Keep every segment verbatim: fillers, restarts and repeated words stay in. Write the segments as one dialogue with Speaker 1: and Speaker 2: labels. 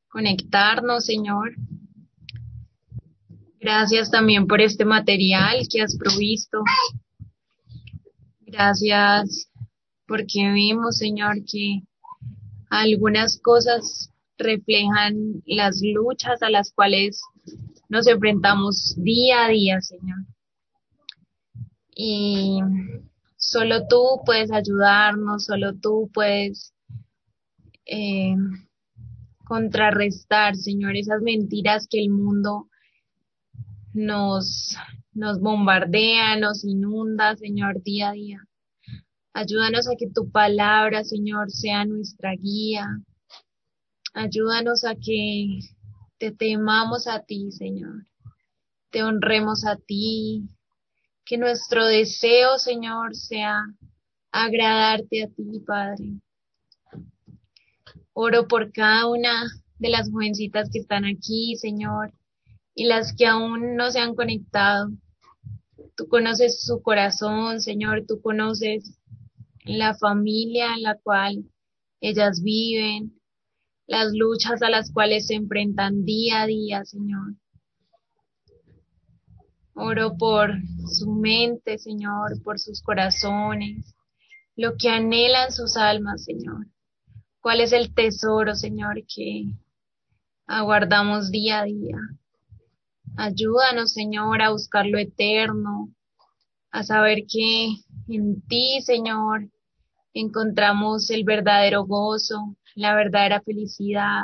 Speaker 1: conectarnos, Señor. Gracias también por este material que has provisto. Gracias porque vimos, Señor, que algunas cosas reflejan las luchas a las cuales nos enfrentamos día a día, Señor. Y solo tú puedes ayudarnos, solo tú puedes eh, contrarrestar, Señor, esas mentiras que el mundo nos, nos bombardea, nos inunda, Señor, día a día. Ayúdanos a que tu palabra, Señor, sea nuestra guía. Ayúdanos a que te temamos a ti, Señor. Te honremos a ti. Que nuestro deseo, Señor, sea agradarte a ti, Padre. Oro por cada una de las jovencitas que están aquí, Señor, y las que aún no se han conectado. Tú conoces su corazón, Señor, tú conoces la familia en la cual ellas viven, las luchas a las cuales se enfrentan día a día, Señor. Oro por su mente, Señor, por sus corazones, lo que anhelan sus almas, Señor. ¿Cuál es el tesoro, Señor, que aguardamos día a día? Ayúdanos, Señor, a buscar lo eterno, a saber que en ti, Señor, encontramos el verdadero gozo, la verdadera felicidad,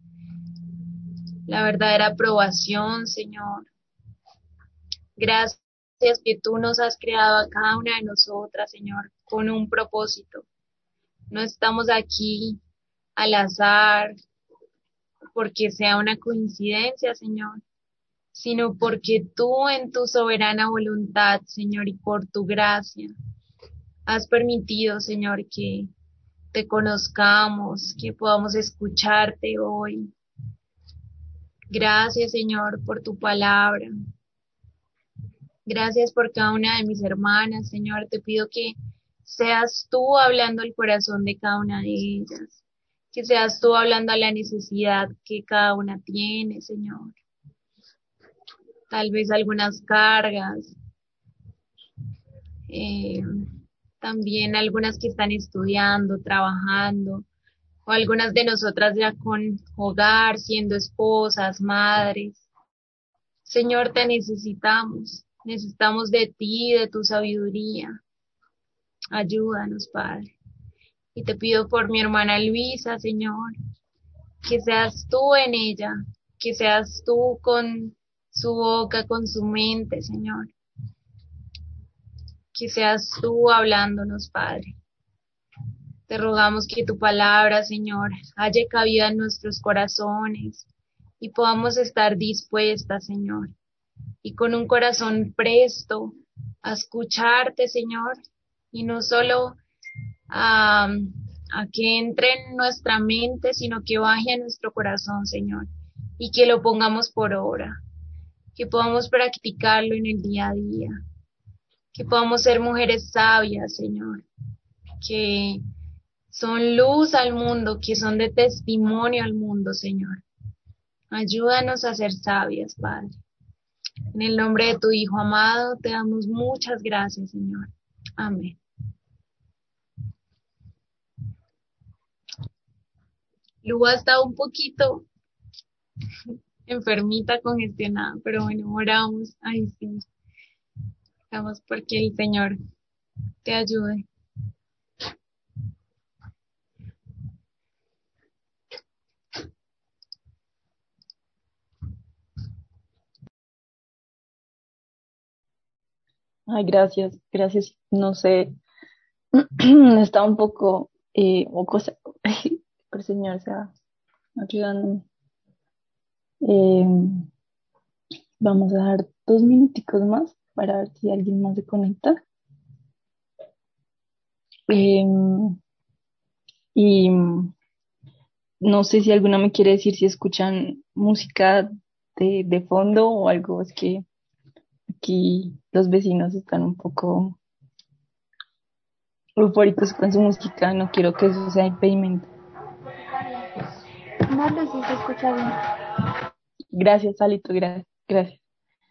Speaker 1: la verdadera aprobación, Señor. Gracias que tú nos has creado a cada una de nosotras, Señor, con un propósito. No estamos aquí al azar, porque sea una coincidencia, Señor, sino porque tú en tu soberana voluntad, Señor, y por tu gracia, has permitido, Señor, que te conozcamos, que podamos escucharte hoy. Gracias, Señor, por tu palabra. Gracias por cada una de mis hermanas, Señor. Te pido que seas tú hablando al corazón de cada una de ellas, que seas tú hablando a la necesidad que cada una tiene, Señor. Tal vez algunas cargas, eh, también algunas que están estudiando, trabajando, o algunas de nosotras ya con hogar, siendo esposas, madres. Señor, te necesitamos, necesitamos de ti, de tu sabiduría. Ayúdanos, Padre. Y te pido por mi hermana Luisa, Señor, que seas tú en ella, que seas tú con su boca, con su mente, Señor. Que seas tú hablándonos, Padre. Te rogamos que tu palabra, Señor, halle cabida en nuestros corazones y podamos estar dispuestas, Señor, y con un corazón presto a escucharte, Señor, y no solo a, a que entre en nuestra mente, sino que baje a nuestro corazón, Señor, y que lo pongamos por obra, que podamos practicarlo en el día a día, que podamos ser mujeres sabias, Señor, que son luz al mundo, que son de testimonio al mundo, Señor. Ayúdanos a ser sabias, Padre. En el nombre de tu Hijo amado, te damos muchas gracias, Señor. Amén. Lu ha estado un poquito enfermita, congestionada, pero bueno, oramos. Ay, sí. Oramos porque el Señor te ayude.
Speaker 2: Ay, gracias, gracias. No sé, está un poco, eh, o cosa, el Señor sea ayudando. Eh, Vamos a dar dos minuticos más para ver si alguien más se conecta. Eh, y no sé si alguna me quiere decir si escuchan música de, de fondo o algo. Es que aquí los vecinos están un poco eufóricos con su música. No quiero que eso sea impedimento.
Speaker 3: Marley, sí se escucha bien.
Speaker 2: Gracias, Alito, gracias, gracias.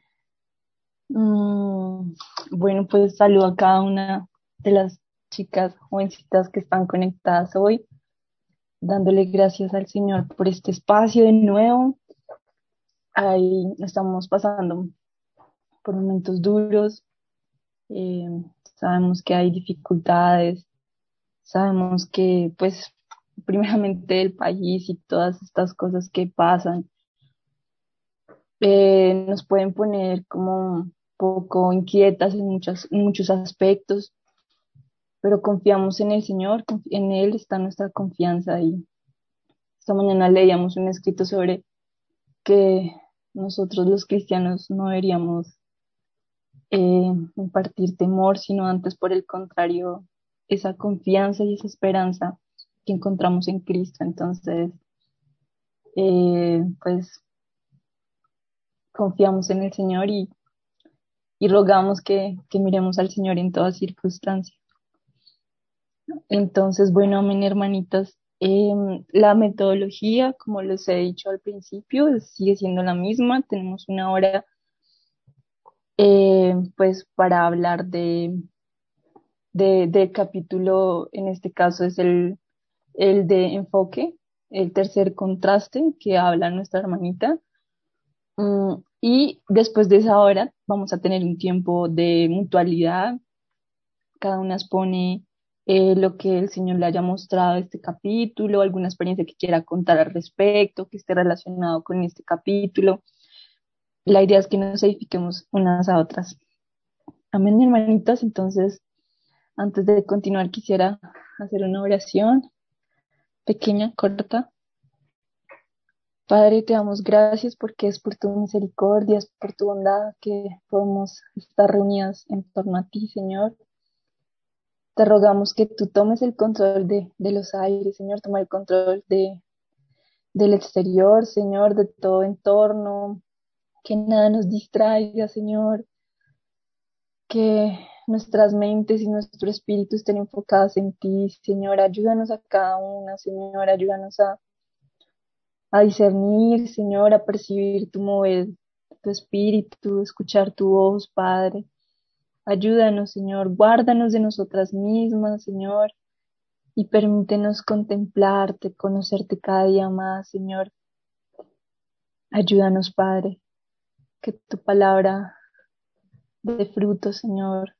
Speaker 2: Mm, bueno, pues saludo a cada una de las chicas jovencitas que están conectadas hoy, dándole gracias al Señor por este espacio de nuevo. Ahí estamos pasando por momentos duros, eh, sabemos que hay dificultades, sabemos que pues primeramente el país y todas estas cosas que pasan eh, nos pueden poner como un poco inquietas en muchas, en muchos aspectos, pero confiamos en el Señor, confi- en Él está nuestra confianza. Y esta mañana leíamos un escrito sobre que nosotros los cristianos no deberíamos eh, impartir temor, sino antes por el contrario, esa confianza y esa esperanza que encontramos en Cristo. Entonces, eh, pues confiamos en el Señor y, y rogamos que, que miremos al Señor en toda circunstancia. Entonces, bueno, amén, hermanitas. Em, la metodología, como les he dicho al principio, es- sigue siendo la misma. Tenemos una hora, eh, pues, para hablar de, de, del capítulo, en este caso es el, el de enfoque, el tercer contraste que habla nuestra hermanita. Mm, y después de esa hora vamos a tener un tiempo de mutualidad. Cada una expone eh, lo que el Señor le haya mostrado este capítulo, alguna experiencia que quiera contar al respecto, que esté relacionado con este capítulo. La idea es que nos edifiquemos unas a otras. Amén, hermanitas. Entonces, antes de continuar, quisiera hacer una oración pequeña, corta. Padre, te damos gracias porque es por tu misericordia, es por tu bondad que podemos estar reunidas en torno a ti, Señor. Te rogamos que tú tomes el control de, de los aires, Señor, toma el control de, del exterior, Señor, de todo entorno, que nada nos distraiga, Señor, que nuestras mentes y nuestro espíritu estén enfocadas en ti, Señor, ayúdanos a cada una, Señor, ayúdanos a, a discernir, Señor, a percibir tu mover, tu espíritu, escuchar tu voz, Padre. Ayúdanos, Señor, guárdanos de nosotras mismas, Señor, y permítenos contemplarte, conocerte cada día más, Señor. Ayúdanos, Padre, que tu palabra dé fruto, Señor,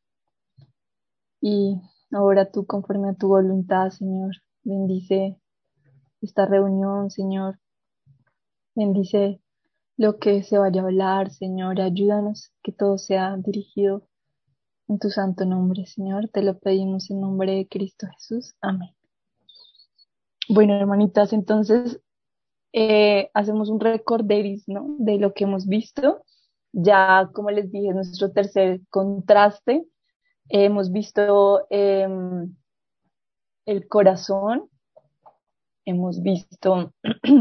Speaker 2: y ahora tú conforme a tu voluntad, Señor. Bendice esta reunión, Señor. Bendice lo que se vaya a hablar, Señor. Ayúdanos que todo sea dirigido en tu santo nombre, Señor. Te lo pedimos en nombre de Cristo Jesús. Amén. Bueno, hermanitas, entonces eh, hacemos un recorderis, ¿no? De lo que hemos visto. Ya, como les dije, nuestro tercer contraste. Eh, hemos visto eh, el corazón, hemos visto,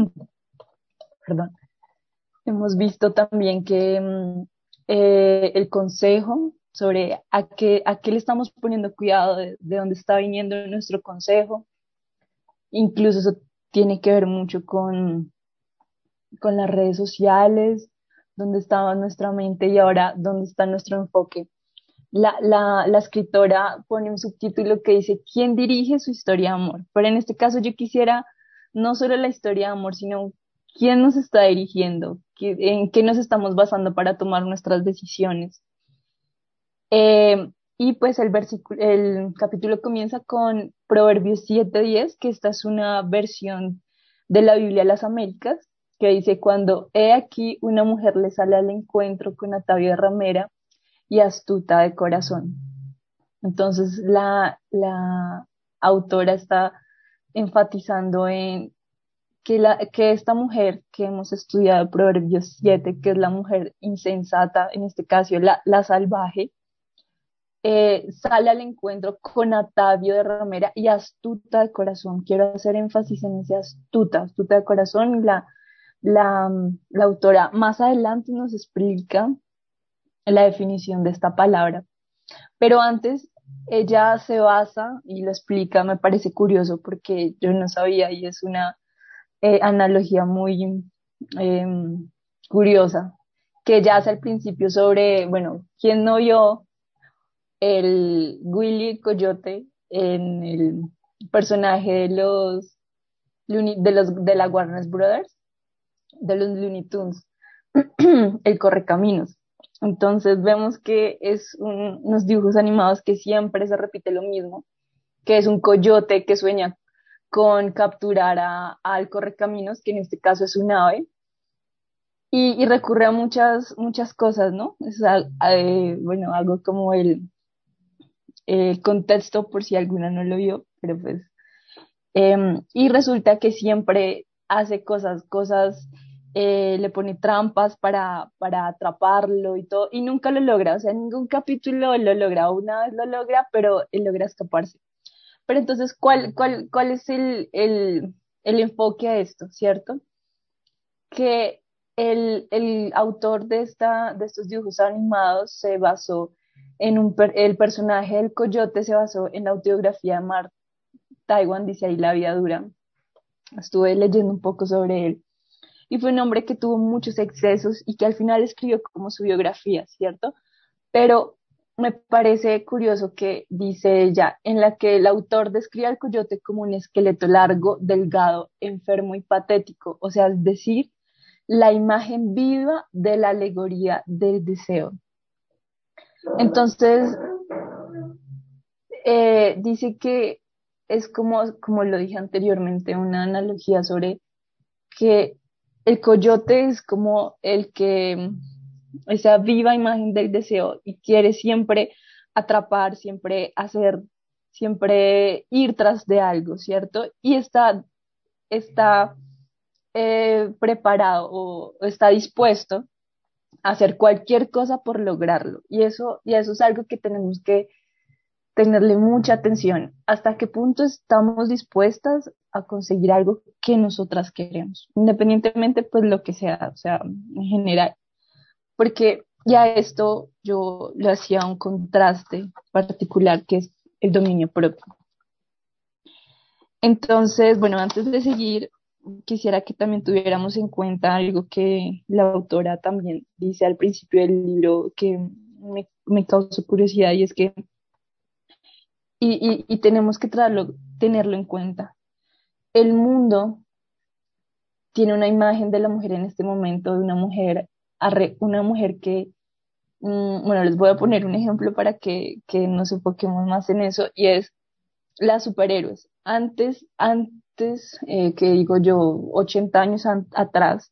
Speaker 2: perdón, hemos visto también que mm, eh, el consejo sobre a qué, a qué le estamos poniendo cuidado, de, de dónde está viniendo nuestro consejo. Incluso eso tiene que ver mucho con con las redes sociales, dónde estaba nuestra mente y ahora dónde está nuestro enfoque. La, la, la escritora pone un subtítulo que dice, ¿quién dirige su historia de amor? Pero en este caso yo quisiera no solo la historia de amor, sino quién nos está dirigiendo, ¿Qué- en qué nos estamos basando para tomar nuestras decisiones. Eh, y pues el versículo, el capítulo comienza con Proverbios siete diez, que esta es una versión de la Biblia de las Américas, que dice, cuando he aquí una mujer le sale al encuentro con atavío de ramera y astuta de corazón. Entonces la, la autora está enfatizando en que, la, que esta mujer que hemos estudiado, Proverbios siete, que es la mujer insensata, en este caso la, la salvaje, eh, sale al encuentro con atavío de ramera y astuta de corazón. Quiero hacer énfasis en ese astuta, astuta de corazón. Y la, la, la autora más adelante nos explica la definición de esta palabra. Pero antes, ella se basa y lo explica, me parece curioso porque yo no sabía y es una eh, analogía muy eh, curiosa que ella hace al principio sobre, bueno, ¿quién no vio el Willy Coyote en el personaje de los, Looney- de los de la Warner Brothers, de los Looney Tunes, el Correcaminos? Entonces vemos que es un- unos dibujos animados que siempre se repite lo mismo, que es un coyote que sueña con capturar a, al correcaminos, que en este caso es un ave, y, y recurre a muchas, muchas cosas, ¿no? Es al- eh, bueno, algo como el, el contexto, por si alguna no lo vio, pero pues, em, y resulta que siempre hace cosas, cosas, eh, le pone trampas para, para atraparlo y todo, y nunca lo logra, o sea, en ningún capítulo lo logra, una vez lo logra, pero él logra escaparse. Pero entonces, ¿cuál, cuál, cuál es el, el, el enfoque a esto, cierto? Que el, el autor de, esta, de estos dibujos animados se basó en un, per- el personaje del coyote se basó en la autobiografía de Mark Twain, dice ahí La vida dura. Estuve leyendo un poco sobre él. Y fue un hombre que tuvo muchos excesos y que al final escribió como su biografía, ¿cierto? Pero me parece curioso que dice ella, en la que el autor describe al coyote como un esqueleto largo, delgado, enfermo y patético, o sea, es decir, la imagen viva de la alegoría del deseo. Entonces, eh, dice que es como, como lo dije anteriormente, una analogía sobre que el coyote es como el que, esa viva imagen del deseo y quiere siempre atrapar, siempre hacer, siempre ir tras de algo, ¿cierto? Y está, está eh, preparado o está dispuesto a hacer cualquier cosa por lograrlo. Y eso, y eso es algo que tenemos que tenerle mucha atención. ¿Hasta qué punto estamos dispuestas a conseguir algo que nosotras queremos? Independientemente, pues lo que sea, o sea, en general. Porque ya esto yo le hacía un contraste particular que es el dominio propio. Entonces, bueno, antes de seguir, quisiera que también tuviéramos en cuenta algo que la autora también dice al principio del libro que me, me causó curiosidad y es que, y, y, y tenemos que traerlo, tenerlo en cuenta. El mundo tiene una imagen de la mujer en este momento, de una mujer, arre- una mujer que, mm, bueno, les voy a poner un ejemplo para que, que nos enfoquemos más en eso, y es las superhéroes. Antes, antes, eh, que digo yo, ochenta años an- atrás,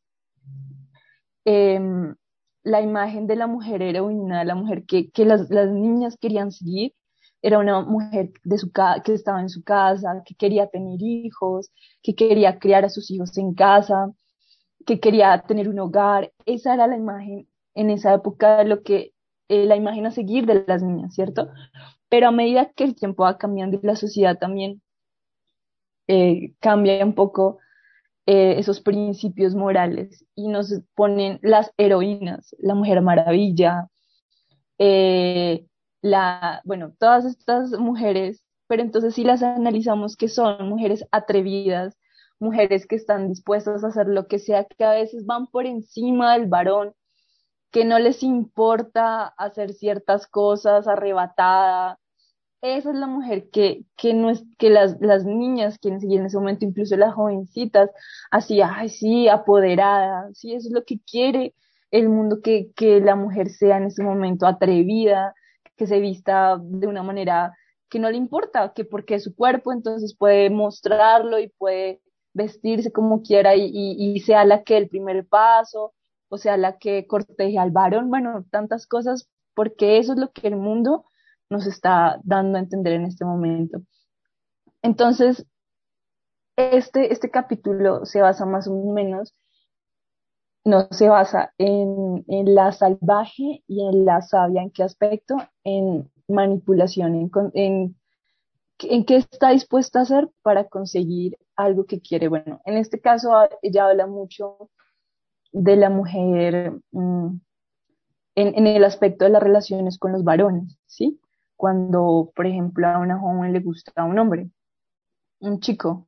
Speaker 2: em, la imagen de la mujer heroína, la mujer que, que las, las niñas querían seguir, era una mujer de su ca- que estaba en su casa, que quería tener hijos, que quería criar a sus hijos en casa, que quería tener un hogar. Esa era la imagen en esa época de lo que, eh, la imagen a seguir de las niñas, ¿cierto? Pero a medida que el tiempo va cambiando y la sociedad también eh, cambia un poco eh, esos principios morales y nos ponen las heroínas, la Mujer Maravilla, eh, la, bueno, todas estas mujeres, pero entonces si las analizamos que son mujeres atrevidas, mujeres que están dispuestas a hacer lo que sea, que a veces van por encima del varón, que no les importa hacer ciertas cosas arrebatada. Esa es la mujer que, que, no es, que las, las niñas quieren seguir en ese momento, incluso las jovencitas, así, ay, sí, apoderada, sí, eso es lo que quiere el mundo, que, que la mujer sea en ese momento atrevida, que se vista de una manera que no le importa, que porque es su cuerpo, entonces puede mostrarlo y puede vestirse como quiera y, y, y sea la que el primer paso, o sea, la que corteje al varón, bueno, tantas cosas, porque eso es lo que el mundo nos está dando a entender en este momento. Entonces, este, este capítulo se basa más o menos, no se basa en, en la salvaje y en la sabia. ¿En qué aspecto? En manipulación, en, en, en qué está dispuesta a hacer para conseguir algo que quiere. Bueno, en este caso ella habla mucho de la mujer mmm, en, en el aspecto de las relaciones con los varones, ¿sí? Cuando, por ejemplo, a una joven le gusta a un hombre, un chico.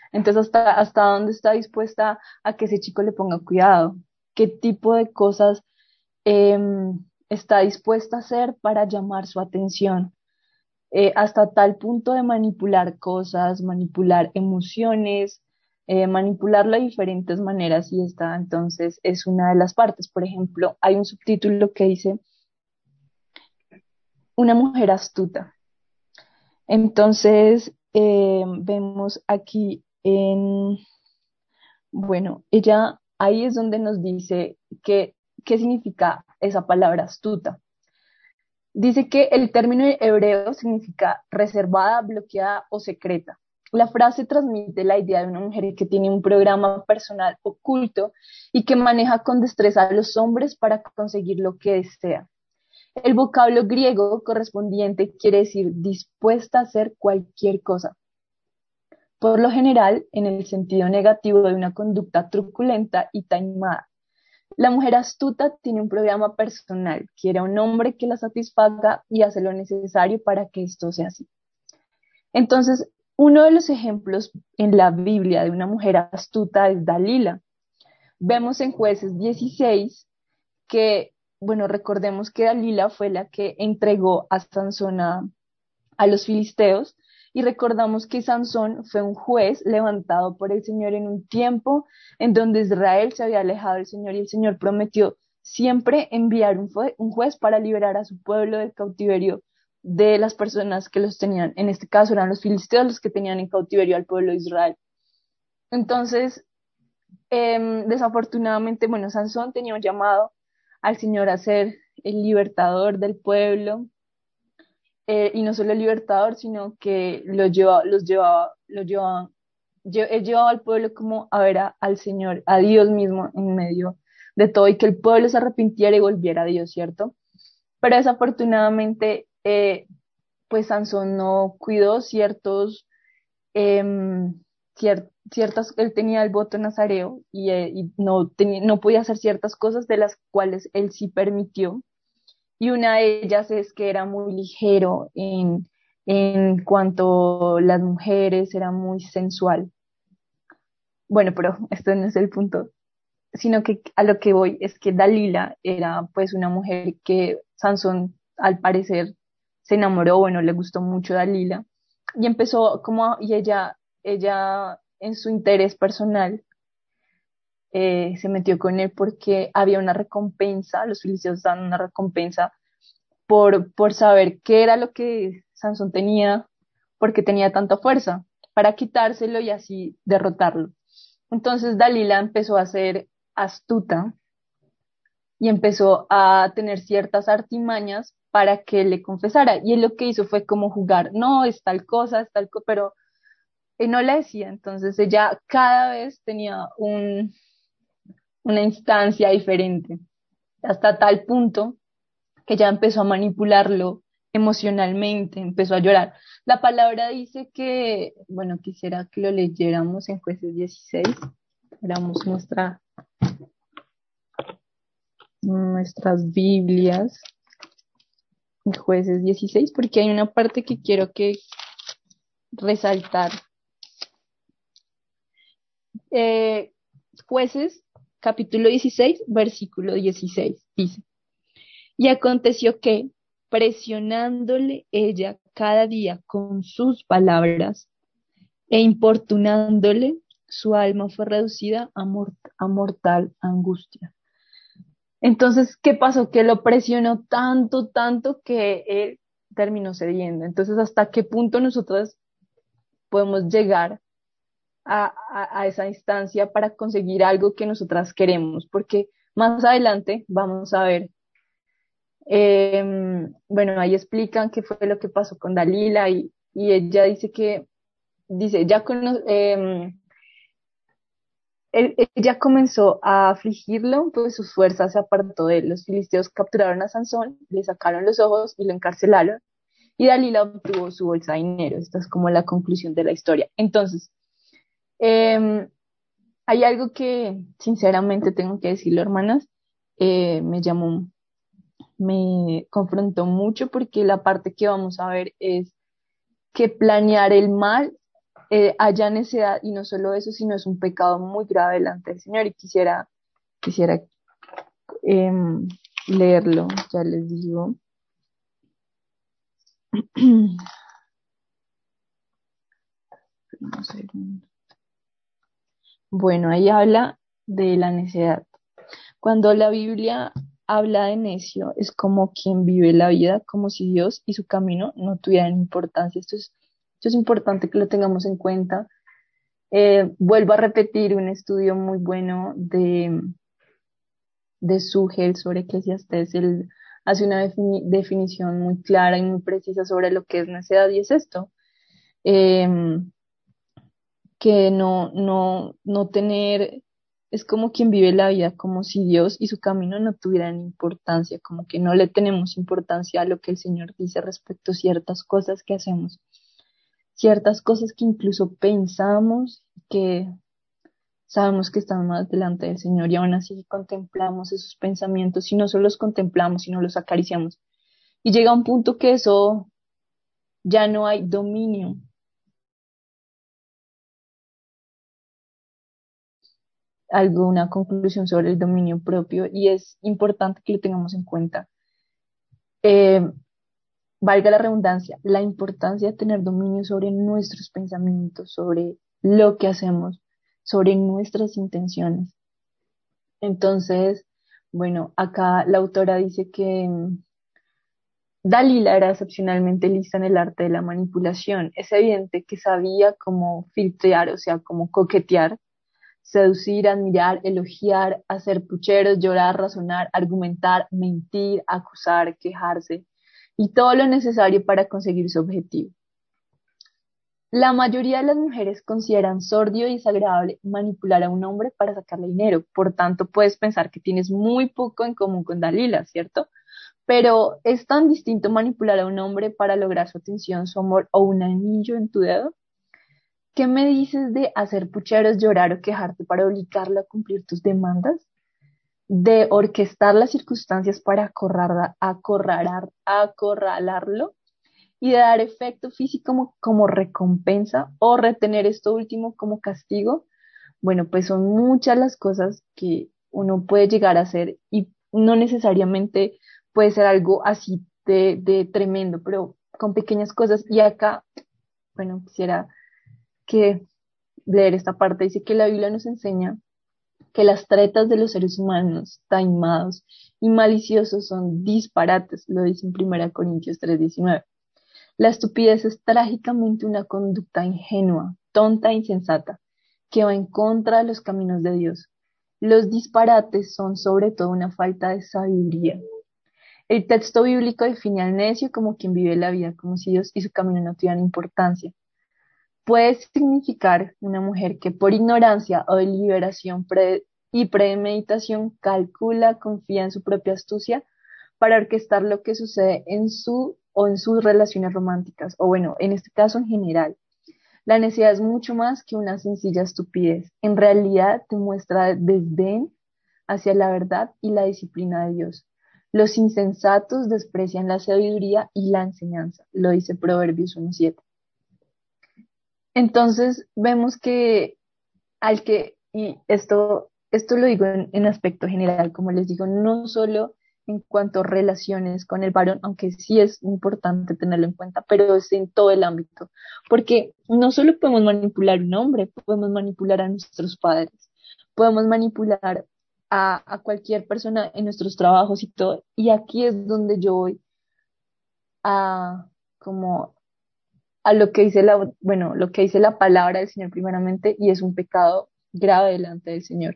Speaker 2: Entonces, ¿hasta, hasta dónde está dispuesta a que ese chico le ponga cuidado? ¿Qué tipo de cosas em, está dispuesta a hacer para llamar su atención? Eh, hasta tal punto de manipular cosas, manipular emociones, eh, manipularlo de diferentes maneras, y esta entonces es una de las partes. Por ejemplo, hay un subtítulo que dice una mujer astuta. Entonces, eh, vemos aquí en, bueno, ella, ahí es donde nos dice que, qué significa esa palabra astuta. Dice que el término hebreo significa reservada, bloqueada o secreta. La frase transmite la idea de una mujer que tiene un programa personal oculto y que maneja con destreza a los hombres para conseguir lo que desea. El vocablo griego correspondiente quiere decir dispuesta a hacer cualquier cosa, por lo general en el sentido negativo de una conducta truculenta y taimada. La mujer astuta tiene un programa personal, quiere a un hombre que la satisfaga y hace lo necesario para que esto sea así. Entonces, uno de los ejemplos en la Biblia de una mujer astuta es Dalila. Vemos en Jueces dieciséis que, bueno, recordemos que Dalila fue la que entregó a Sansón a, a los filisteos, y recordamos que Sansón fue un juez levantado por el Señor en un tiempo en donde Israel se había alejado del Señor, y el Señor prometió siempre enviar un, fue, un juez para liberar a su pueblo del cautiverio de las personas que los tenían. En este caso eran los filisteos los que tenían en cautiverio al pueblo de Israel. Entonces, eh, desafortunadamente, bueno, Sansón tenía un llamado al Señor a ser el libertador del pueblo, eh, y no solo el libertador, sino que lo lleva, los llevaba, lo llevaba, lle- él llevaba al pueblo como a ver a- al Señor, a Dios mismo en medio de todo, y que el pueblo se arrepintiera y volviera a Dios, ¿cierto? Pero desafortunadamente, eh, pues Sansón no cuidó ciertos, em, cier- ciertas, él tenía el voto nazareo, y, eh, y no, tenía, no podía hacer ciertas cosas de las cuales él sí permitió, y una de ellas es que era muy ligero en, en cuanto a las mujeres, era muy sensual. Bueno, pero esto no es el punto, sino que a lo que voy es que Dalila era pues una mujer que Sansón al parecer se enamoró, bueno, le gustó mucho Dalila, y empezó como, a- y ella, ella en su interés personal, eh, se metió con él porque había una recompensa, los filisteos daban una recompensa por, por saber qué era lo que Sansón tenía, porque tenía tanta fuerza, para quitárselo y así derrotarlo. Entonces Dalila empezó a ser astuta y empezó a tener ciertas artimañas para que le confesara. Y él lo que hizo fue como jugar, no, es tal cosa, es tal cosa, pero él no le decía. Entonces ella cada vez tenía un, una instancia diferente, hasta tal punto que ya empezó a manipularlo emocionalmente, empezó a llorar. La palabra dice que, bueno, quisiera que lo leyéramos en Jueces dieciséis, éramos nuestra, nuestras Biblias, en Jueces dieciséis, porque hay una parte que quiero que resaltar. Eh, Jueces, capítulo dieciséis, versículo dieciséis, dice: y aconteció que, presionándole ella cada día con sus palabras, e importunándole, su alma fue reducida a, mort a mortal angustia. Entonces, ¿qué pasó? Que lo presionó tanto, tanto que él terminó cediendo. Entonces, ¿hasta qué punto nosotros podemos llegar a, a, a esa instancia para conseguir algo que nosotras queremos? Porque más adelante vamos a ver, eh, bueno, ahí explican qué fue lo que pasó con Dalila, y, y ella dice que, dice, ya con, eh, Él- ella comenzó a afligirlo, pues sus fuerzas se apartó de él. Los filisteos capturaron a Sansón, le sacaron los ojos y lo encarcelaron. Y Dalila obtuvo su bolsa de dinero. Esta es como la conclusión de la historia. Entonces, eh, hay algo que sinceramente tengo que decirlo, hermanas, eh, me llamó, me confrontó mucho, porque la parte que vamos a ver es que planear el mal eh, haya necedad, y no solo eso, sino es un pecado muy grave delante del Señor. Y quisiera, quisiera em, leerlo, ya les digo. Un segundo. Bueno, ahí habla de la necedad. Cuando la Biblia habla de necio, es como quien vive la vida como si Dios y su camino no tuvieran importancia. Esto es, esto es importante que lo tengamos en cuenta. Eh, vuelvo a repetir un estudio muy bueno de, de Sugel sobre Eclesiastés. Él hace una defini- definición muy clara y muy precisa sobre lo que es necedad, y es esto. em, que no, no, no tener, es como quien vive la vida como si Dios y su camino no tuvieran importancia, como que no le tenemos importancia a lo que el Señor dice respecto a ciertas cosas que hacemos, ciertas cosas que incluso pensamos que sabemos que están más delante del Señor, y aún así contemplamos esos pensamientos, y no solo los contemplamos, sino los acariciamos. Y llega un punto que eso ya no hay dominio. Alguna conclusión sobre el dominio propio, y es importante que lo tengamos en cuenta. Eh, Valga la redundancia, la importancia de tener dominio sobre nuestros pensamientos, sobre lo que hacemos, sobre nuestras intenciones. Entonces, bueno, acá la autora dice que mm, Dalila era excepcionalmente lista en el arte de la manipulación. Es evidente que sabía cómo filtrear, o sea, cómo coquetear, seducir, admirar, elogiar, hacer pucheros, llorar, razonar, argumentar, mentir, acusar, quejarse, y todo lo necesario para conseguir su objetivo. La mayoría de las mujeres consideran sordio y desagradable manipular a un hombre para sacarle dinero. Por tanto, puedes pensar que tienes muy poco en común con Dalila, ¿cierto? Pero ¿es tan distinto manipular a un hombre para lograr su atención, su amor o un anillo en tu dedo? ¿Qué me dices de hacer pucheros, llorar o quejarte para obligarlo a cumplir tus demandas? ¿De orquestar las circunstancias para acorralar, acorralar, acorralarlo? ¿Y de dar efecto físico como, como recompensa, o retener esto último como castigo? Bueno, pues son muchas las cosas que uno puede llegar a hacer, y no necesariamente puede ser algo así de, de tremendo, pero con pequeñas cosas. Y acá, bueno, quisiera que leer esta parte. Dice que la Biblia nos enseña que las tretas de los seres humanos, taimados y maliciosos, son disparates, lo dice en primera Corintios tres diecinueve. La estupidez es trágicamente una conducta ingenua, tonta e insensata, que va en contra de los caminos de Dios. Los disparates son sobre todo una falta de sabiduría. El texto bíblico define al necio como quien vive la vida como si Dios y su camino no tuvieran importancia. Puede significar una mujer que por ignorancia o deliberación pre y premeditación calcula, confía en su propia astucia para orquestar lo que sucede en su o en sus relaciones románticas, o bueno, en este caso en general. La necesidad es mucho más que una sencilla estupidez. En realidad demuestra desdén hacia la verdad y la disciplina de Dios. Los insensatos desprecian la sabiduría y la enseñanza, lo dice Proverbios uno siete. Entonces vemos que al que, y esto, esto lo digo en, en aspecto general, como les digo, no solo en cuanto a relaciones con el varón, aunque sí es importante tenerlo en cuenta, pero es en todo el ámbito, porque no solo podemos manipular a un hombre, podemos manipular a nuestros padres, podemos manipular a, a cualquier persona en nuestros trabajos y todo, y aquí es donde yo voy a como a lo que dice la, bueno, lo que dice la palabra del Señor primeramente, y es un pecado grave delante del Señor.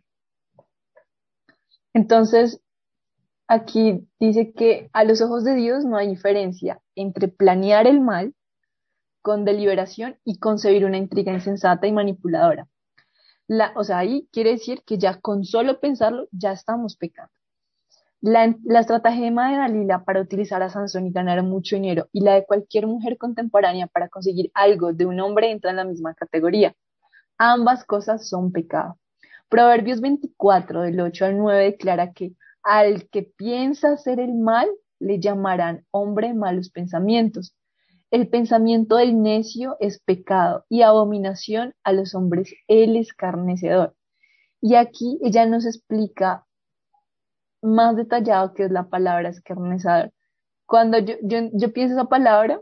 Speaker 2: Entonces, aquí dice que a los ojos de Dios no hay diferencia entre planear el mal con deliberación y concebir una intriga insensata y manipuladora. La, o sea, ahí quiere decir que ya con solo pensarlo ya estamos pecando. La, la estratagema de Dalila para utilizar a Sansón y ganar mucho dinero, y la de cualquier mujer contemporánea para conseguir algo de un hombre, entra en la misma categoría. Ambas cosas son pecado. Proverbios veinticuatro, del ocho al nueve, declara que al que piensa hacer el mal le llamarán hombre de malos pensamientos. el pensamiento del necio es pecado y abominación a los hombres el escarnecedor. Y aquí ella nos explica más detallado qué es la palabra escarnecedor. Cuando yo, yo, yo pienso esa palabra,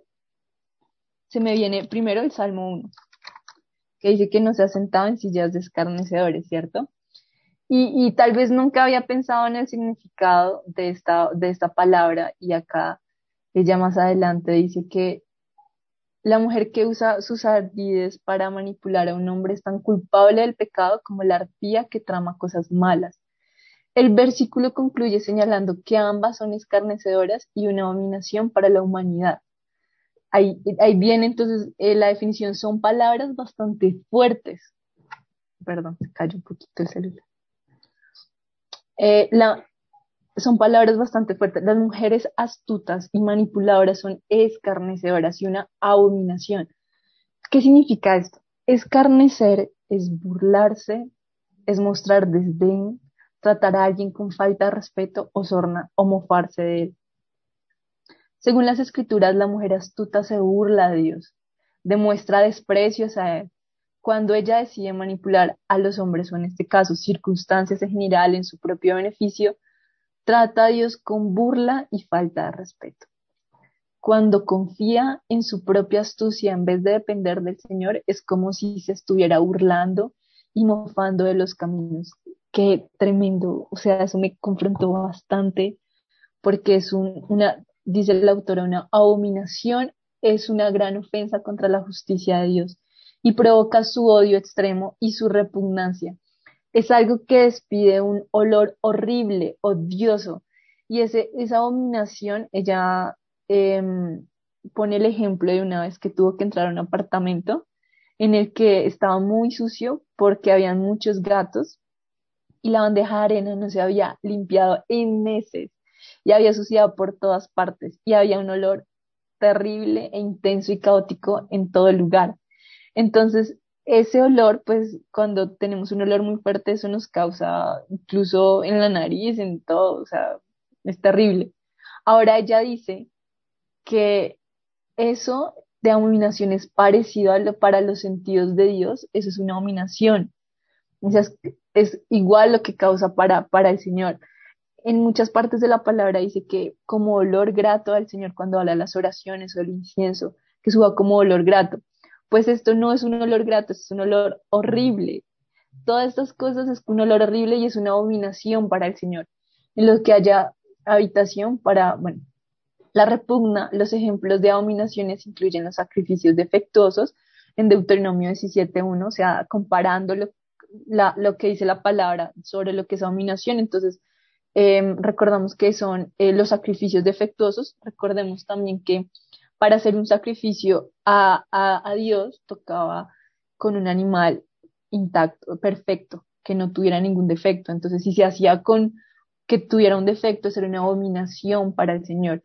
Speaker 2: se me viene primero el Salmo uno, que dice que no se ha sentado en sillas de escarnecedores, ¿cierto? Y, y tal vez nunca había pensado en el significado de esta, de esta palabra, y acá ella más adelante dice que la mujer que usa sus ardides para manipular a un hombre es tan culpable del pecado como la arpía que trama cosas malas. El versículo concluye señalando que ambas son escarnecedoras y una abominación para la humanidad. Ahí, ahí viene entonces eh, la definición, son palabras bastante fuertes. Perdón, se cayó un poquito el celular. Eh, la, son palabras bastante fuertes. Las mujeres astutas y manipuladoras son escarnecedoras y una abominación. ¿Qué significa esto? Escarnecer es burlarse, es mostrar desdén, tratar a alguien con falta de respeto o sorna o mofarse de él. Según las escrituras, la mujer astuta se burla de Dios, demuestra desprecio hacia él. Cuando ella decide manipular a los hombres, o en este caso circunstancias en general en su propio beneficio, trata a Dios con burla y falta de respeto. Cuando confía en su propia astucia en vez de depender del Señor, es como si se estuviera burlando y mofando de los caminos. Qué tremendo, o sea, eso me confrontó bastante porque es un, una, dice la autora, una abominación, es una gran ofensa contra la justicia de Dios y provoca su odio extremo y su repugnancia. Es algo que despide un olor horrible, odioso, y ese, esa abominación, ella eh, pone el ejemplo de una vez que tuvo que entrar a un apartamento en el que estaba muy sucio porque habían muchos gatos y la bandeja de arena no se había limpiado en meses y había suciado por todas partes y había un olor terrible e intenso y caótico en todo el lugar. Entonces, ese olor, pues cuando tenemos un olor muy fuerte, eso nos causa incluso en la nariz, en todo, o sea, es terrible. Ahora ella dice que eso de abominación es parecido a lo para los sentidos de Dios, eso es una abominación. O sea, es, es igual lo que causa para, para el Señor. En muchas partes de la palabra dice que como olor grato al Señor cuando habla de las oraciones o el incienso, que suba como olor grato. Pues esto no es un olor grato, es un olor horrible. Todas estas cosas es un olor horrible y es una abominación para el Señor. En los que haya habitación para, bueno, la repugna, los ejemplos de abominaciones incluyen los sacrificios defectuosos en Deuteronomio diecisiete uno, o sea, comparándolo la, lo que dice la palabra sobre lo que es abominación. Entonces, eh, recordamos que son eh, los sacrificios defectuosos. Recordemos también que para hacer un sacrificio a, a, a Dios tocaba con un animal intacto, perfecto, que no tuviera ningún defecto. Entonces, si se hacía con que tuviera un defecto, eso era una abominación para el Señor.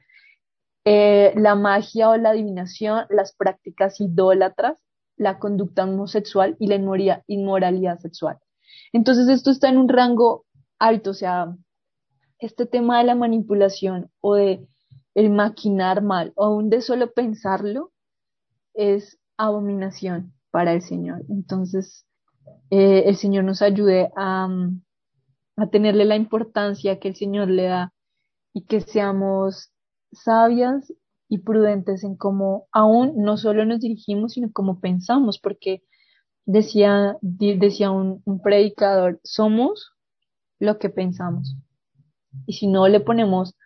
Speaker 2: Eh, la magia o la adivinación, las prácticas idólatras, la conducta homosexual y la inmoria- inmoralidad sexual. Entonces esto está en un rango alto, o sea, este tema de la manipulación o de el maquinar mal o aún de solo pensarlo es abominación para el Señor. Entonces, eh, el Señor nos ayude a, mm, a tenerle la importancia que el Señor le da y que seamos sabias y prudentes en cómo aún no solo nos dirigimos, sino cómo pensamos, porque decía, di- decía un, un predicador, somos lo que pensamos. Y si no le ponemos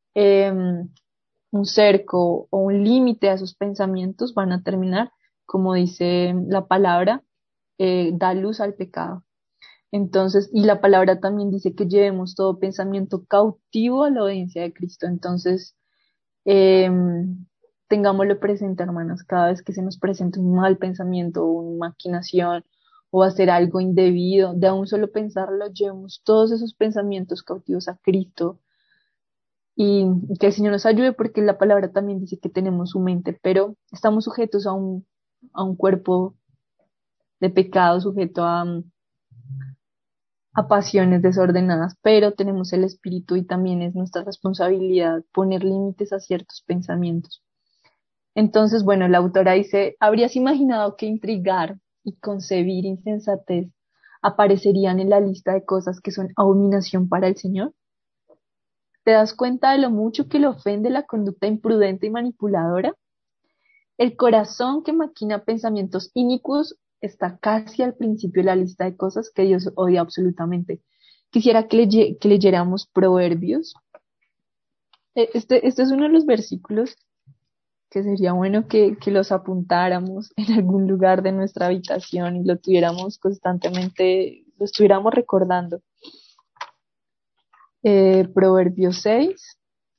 Speaker 2: em, un cerco o un límite a sus pensamientos, van a terminar, como dice la palabra, eh, da luz al pecado. Entonces, y la palabra también dice que llevemos todo pensamiento cautivo a la obediencia de Cristo. Entonces, eh, tengámoslo presente, hermanas, cada vez que se nos presente un mal pensamiento, una maquinación o hacer algo indebido, de a un solo pensarlo, llevemos todos esos pensamientos cautivos a Cristo y que el Señor nos ayude porque la palabra también dice que tenemos su mente, pero estamos sujetos a un, a un cuerpo de pecado, sujeto a, a pasiones desordenadas, pero tenemos el Espíritu y también es nuestra responsabilidad poner límites a ciertos pensamientos. Entonces, bueno, la autora dice, ¿habrías imaginado que intrigar y concebir insensatez aparecerían en la lista de cosas que son abominación para el Señor? ¿Te das cuenta de lo mucho que le ofende la conducta imprudente y manipuladora? El corazón que maquina pensamientos inicuos está casi al principio de la lista de cosas que Dios odia absolutamente. Quisiera que, leye- que leyéramos Proverbios. Eh, Este, este es uno de los versículos que sería bueno que, que los apuntáramos en algún lugar de nuestra habitación y lo tuviéramos constantemente, lo estuviéramos recordando. Eh, Proverbios seis,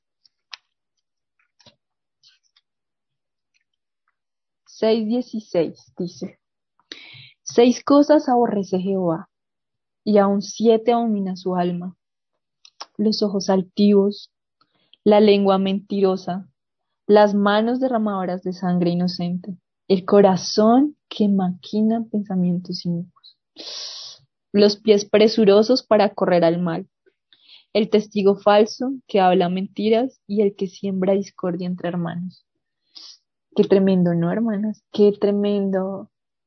Speaker 2: seis dieciséis dice, seis cosas aborrece Jehová, y aun siete abomina su alma: los ojos altivos, la lengua mentirosa, las manos derramadoras de sangre inocente, el corazón que maquina pensamientos inicuos, los pies presurosos para correr al mal, el testigo falso que habla mentiras y el que siembra discordia entre hermanos. Qué tremendo, ¿no, hermanas? Qué tremendo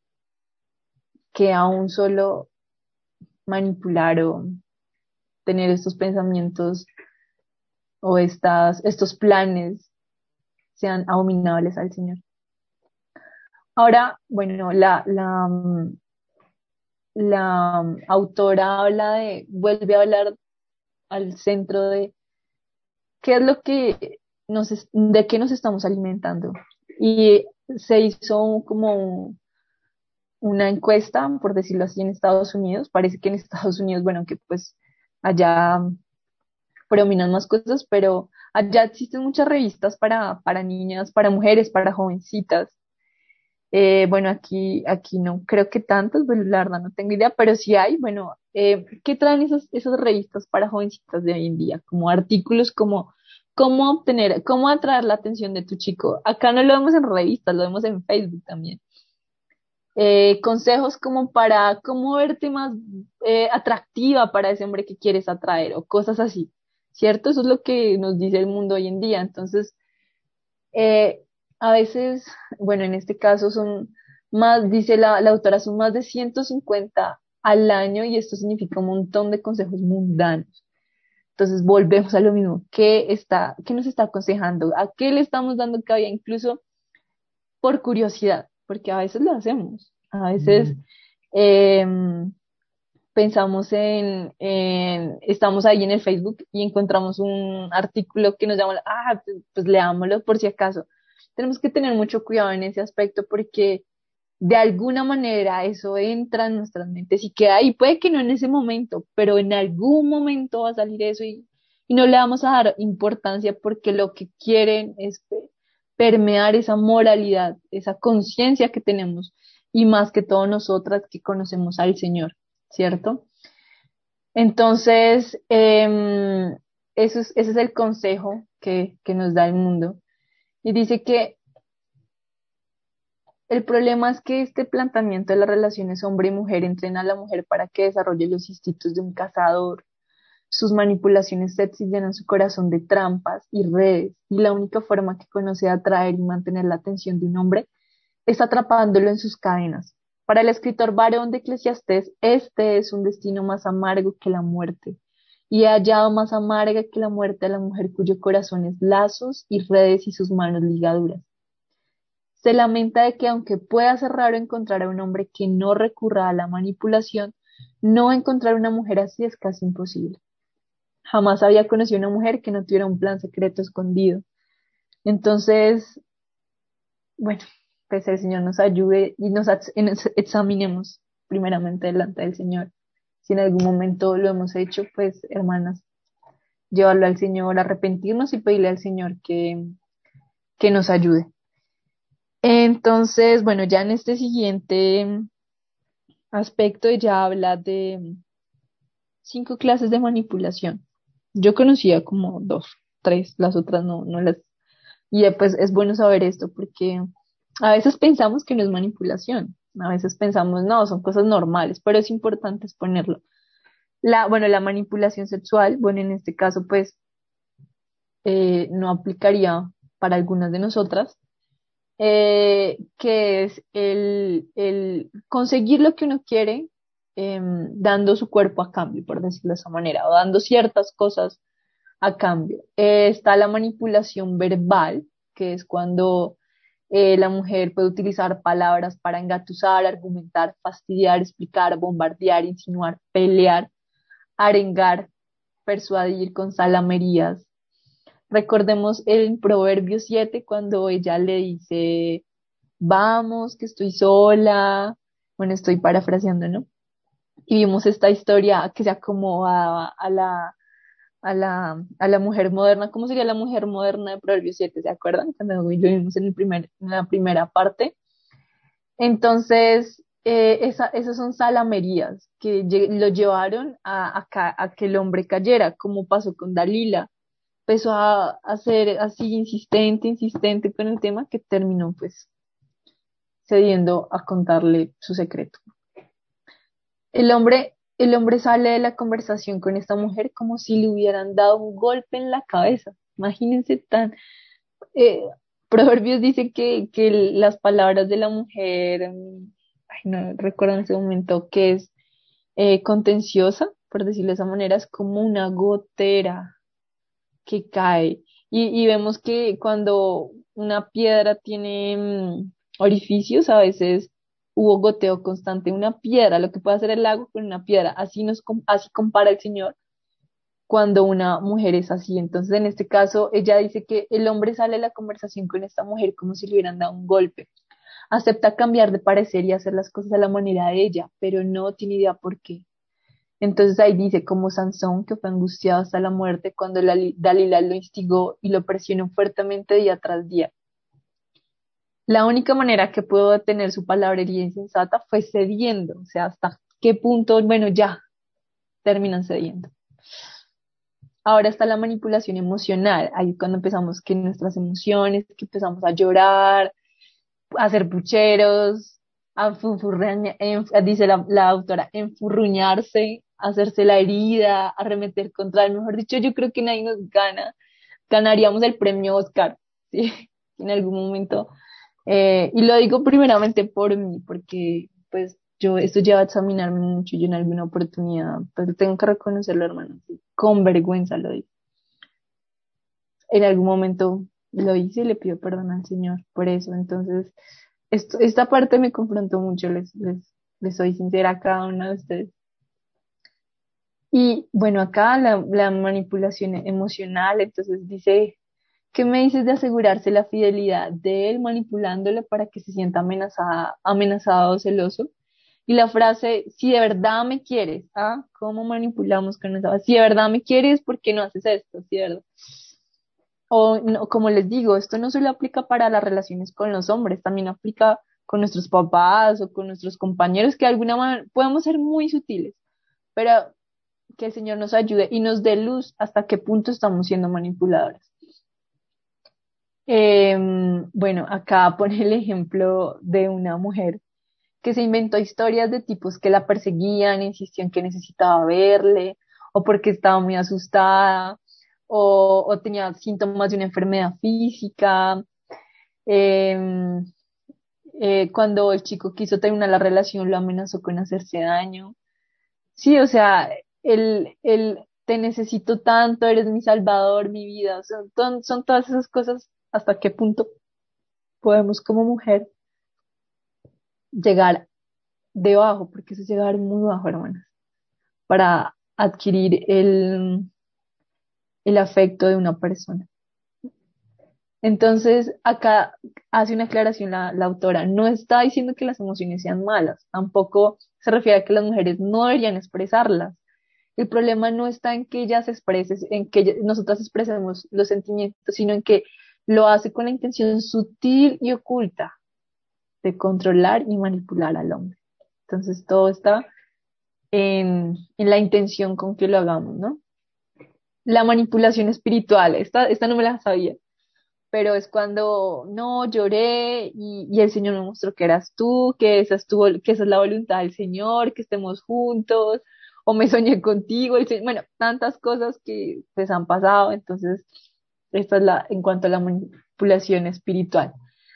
Speaker 2: que aún solo manipular o tener estos pensamientos o estas, estos planes sean abominables al Señor. Ahora, bueno, la, la, mm, la mm, autora habla de, vuelve a hablar al centro de qué es lo que nos, es- de qué nos estamos alimentando. Y se hizo un- como un- una encuesta, por decirlo así, en Estados Unidos. Parece que en Estados Unidos, bueno, que pues allá predominan más cosas, pero allá existen muchas revistas para, para niñas, para mujeres, para jovencitas. Eh, bueno, aquí, aquí no creo que tantas, pues, la verdad no tengo idea, pero sí hay, bueno, eh, ¿qué traen esas, esas revistas para jovencitas de hoy en día? Como artículos como cómo obtener, cómo atraer la atención de tu chico. Acá no lo vemos en revistas, lo vemos en Facebook también. Eh, consejos como para cómo verte más eh, atractiva para ese hombre que quieres atraer o cosas así, ¿cierto? Eso es lo que nos dice el mundo hoy en día. Entonces, eh, a veces, bueno, en este caso son más, dice la, la autora, son más de ciento cincuenta al año y esto significa un montón de consejos mundanos. Entonces volvemos a lo mismo. ¿Qué está, qué nos está aconsejando? ¿A qué le estamos dando cabida? Incluso por curiosidad, porque a veces lo hacemos. A veces em, pensamos en, en, estamos ahí en el Facebook y encontramos un artículo que nos llama, ah, pues, pues leámoslo por si acaso. Tenemos que tener mucho cuidado en ese aspecto porque de alguna manera eso entra en nuestras mentes y queda ahí. Puede que no en ese momento, pero en algún momento va a salir eso y, y no le vamos a dar importancia porque lo que quieren es pe- permear esa moralidad, esa conciencia que tenemos y más que todo nosotras que conocemos al Señor, ¿cierto? Entonces, em, eso es- ese es el consejo que, que nos da el mundo. Y dice que el problema es que este planteamiento de las relaciones hombre y mujer entrena a la mujer para que desarrolle los instintos de un cazador. Sus manipulaciones sexys llenan su corazón de trampas y redes, y la única forma que conoce de atraer y mantener la atención de un hombre es atrapándolo en sus cadenas. Para el escritor varón de Eclesiastés, este es un destino más amargo que la muerte, y he hallado más amarga que la muerte a la mujer cuyo corazón es lazos y redes y sus manos ligaduras. Se lamenta de que aunque pueda ser raro encontrar a un hombre que no recurra a la manipulación, no encontrar una mujer así es casi imposible. Jamás había conocido una mujer que no tuviera un plan secreto escondido. Entonces, bueno, pues el Señor nos ayude y nos ex- nos examinemos primeramente delante del Señor. Si en algún momento lo hemos hecho, pues hermanas, llevarlo al Señor, arrepentirnos y pedirle al Señor que, que nos ayude. Entonces, bueno, ya en este siguiente aspecto ella habla de cinco clases de manipulación. Yo conocía como dos, tres, las otras no, no las. Y eh, pues es bueno saber esto porque a veces pensamos que no es manipulación, a veces pensamos, no, son cosas normales, pero es importante exponerlo. La, bueno, la manipulación sexual, bueno, en este caso, pues eh, no aplicaría para algunas de nosotras, eh, que es el, el conseguir lo que uno quiere, em, dando su cuerpo a cambio, por decirlo de esa manera, o dando ciertas cosas a cambio. Eh, está la manipulación verbal, que es cuando eh, la mujer puede utilizar palabras para engatusar, argumentar, fastidiar, explicar, bombardear, insinuar, pelear, arengar, persuadir con salamerías. Recordemos el Proverbio siete cuando ella le dice, vamos, que estoy sola. Bueno, estoy parafraseando, ¿no? Y vimos esta historia que se acomoda a la, a la, a la mujer moderna. ¿Cómo sería la mujer moderna de Proverbio siete? ¿Se acuerdan? Cuando lo vimos en, el primer, en la primera parte. Entonces, eh, esa, esas son salamerías que lle- lo llevaron a, a ca- a que el hombre cayera, como pasó con Dalila. Empezó a, a ser así insistente, insistente con el tema que terminó pues cediendo a contarle su secreto. El hombre, el hombre sale de la conversación con esta mujer como si le hubieran dado un golpe en la cabeza. Imagínense tan... eh, Proverbios dice que, que las palabras de la mujer, mm, ay, no recuerdo en ese momento, que es eh, contenciosa, por decirlo de esa manera, es como una gotera que cae. Y, y vemos que cuando una piedra tiene mm, orificios, a veces hubo goteo constante. Una piedra, lo que puede hacer el lago con una piedra, así nos com- así compara el Señor cuando una mujer es así. Entonces, en este caso, ella dice que el hombre sale de la conversación con esta mujer como si le hubieran dado un golpe. Acepta cambiar de parecer y hacer las cosas a la manera de ella, pero no tiene idea por qué. Entonces ahí dice, como Sansón, que fue angustiado hasta la muerte cuando la- Dalila lo instigó y lo presionó fuertemente día tras día. La única manera que pudo detener su palabrería insensata fue cediendo, o sea, hasta qué punto, bueno, ya terminan cediendo. Ahora está la manipulación emocional, ahí cuando empezamos que nuestras emociones, que empezamos a llorar, a hacer pucheros, a furruña- en- dice la, la autora, enfurruñarse, a hacerse la herida, arremeter contra él. Mejor dicho, yo creo que nadie nos gana, ganaríamos el premio Oscar, ¿sí? En algún momento. Eh, y lo digo primeramente por mí, porque pues yo esto lleva a examinarme mucho, yo en alguna oportunidad, pero tengo que reconocerlo, hermano, sí, con vergüenza lo digo. En algún momento lo hice y le pido perdón al Señor por eso. Entonces, esto, esta parte me confrontó mucho, les, les, les soy sincera a cada uno de ustedes. Y bueno, acá la, la manipulación emocional, entonces dice, ¿qué me dices de asegurarse la fidelidad de él manipulándolo para que se sienta amenazada, amenazado o celoso? Y la frase, si de verdad me quieres, ¿ah? ¿Cómo manipulamos con esa? Si de verdad me quieres, ¿por qué no haces esto? ¿Sí, verdad? O no, como les digo, esto no solo aplica para las relaciones con los hombres, también aplica con nuestros papás o con nuestros compañeros, que de alguna manera podemos ser muy sutiles, pero que el Señor nos ayude y nos dé luz hasta qué punto estamos siendo manipuladores. Em, bueno, acá pone el ejemplo de una mujer que se inventó historias de tipos que la perseguían, insistían que necesitaba verle, o porque estaba muy asustada, o, o tenía síntomas de una enfermedad física. Em, eh, Cuando el chico quiso terminar la relación, lo amenazó con hacerse daño. Sí, o sea, el, el te necesito tanto, eres mi salvador, mi vida. O sea, son, son todas esas cosas hasta qué punto podemos como mujer llegar debajo, porque eso es llegar muy bajo, hermanas, para adquirir el, el afecto de una persona. Entonces, acá hace una aclaración la, la autora. No está diciendo que las emociones sean malas, tampoco se refiere a que las mujeres no deberían expresarlas. El problema no está en que ellas expresen, en que ella- nosotras expresemos los sentimientos, sino en que lo hace con la intención sutil y oculta de controlar y manipular al hombre. Entonces, todo está en, en la intención con que lo hagamos, ¿no? La manipulación espiritual, esta, esta no me la sabía, pero es cuando no lloré y, y el Señor me mostró que eras tú, que esa, estuvo, que esa es la voluntad del Señor, que estemos juntos, o me soñé contigo, el Señor- bueno, tantas cosas que pues han pasado, entonces esta es la en cuanto a la manipulación espiritual.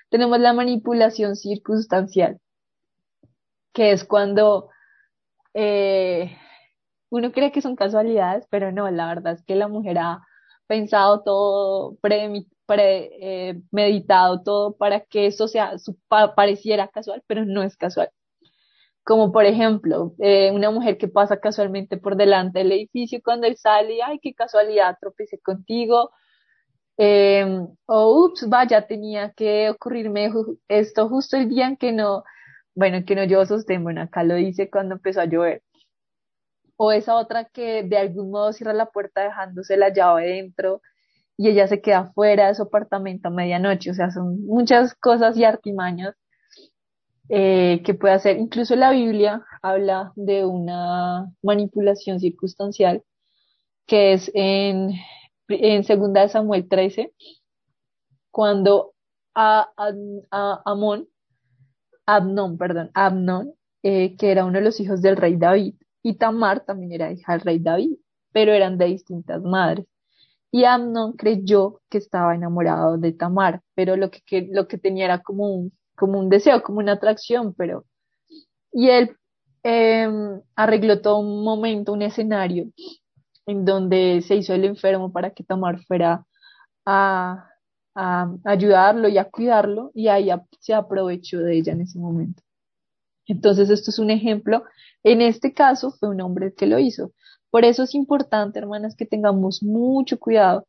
Speaker 2: Tenemos la manipulación circunstancial, que es cuando eh, uno cree que son casualidades, pero no, la verdad es que la mujer ha pensado todo, pre, pre- eh, meditado todo para que eso sea, su- pa- pareciera casual, pero no es casual. Como por ejemplo, eh, una mujer que pasa casualmente por delante del edificio cuando él sale, y, ay, qué casualidad, tropecé contigo, eh, o ups, vaya, tenía que ocurrirme ju- esto justo el día en que no, bueno, que no llevo sostén, bueno, acá lo dice cuando empezó a llover. O esa otra que de algún modo cierra la puerta dejándose la llave dentro y ella se queda fuera de su apartamento a medianoche. O sea, son muchas cosas y artimañas eh, que puede hacer. Incluso la Biblia habla de una manipulación circunstancial que es en, en segunda de Samuel trece cuando a, a, a- Amón, Abnón, perdón, Abnón, eh, que era uno de los hijos del rey David, y Tamar también era hija del rey David, pero eran de distintas madres. Y Amnón creyó que estaba enamorado de Tamar, pero lo que, que- lo que tenía era como un, como un deseo, como una atracción, pero, y él em, arregló todo un momento, un escenario en donde se hizo el enfermo para que Tamar fuera a, a ayudarlo y a cuidarlo, y ahí ap- se aprovechó de ella en ese momento. Entonces, esto es un ejemplo. En este caso, fue un hombre el que lo hizo. Por eso es importante, hermanas, que tengamos mucho cuidado,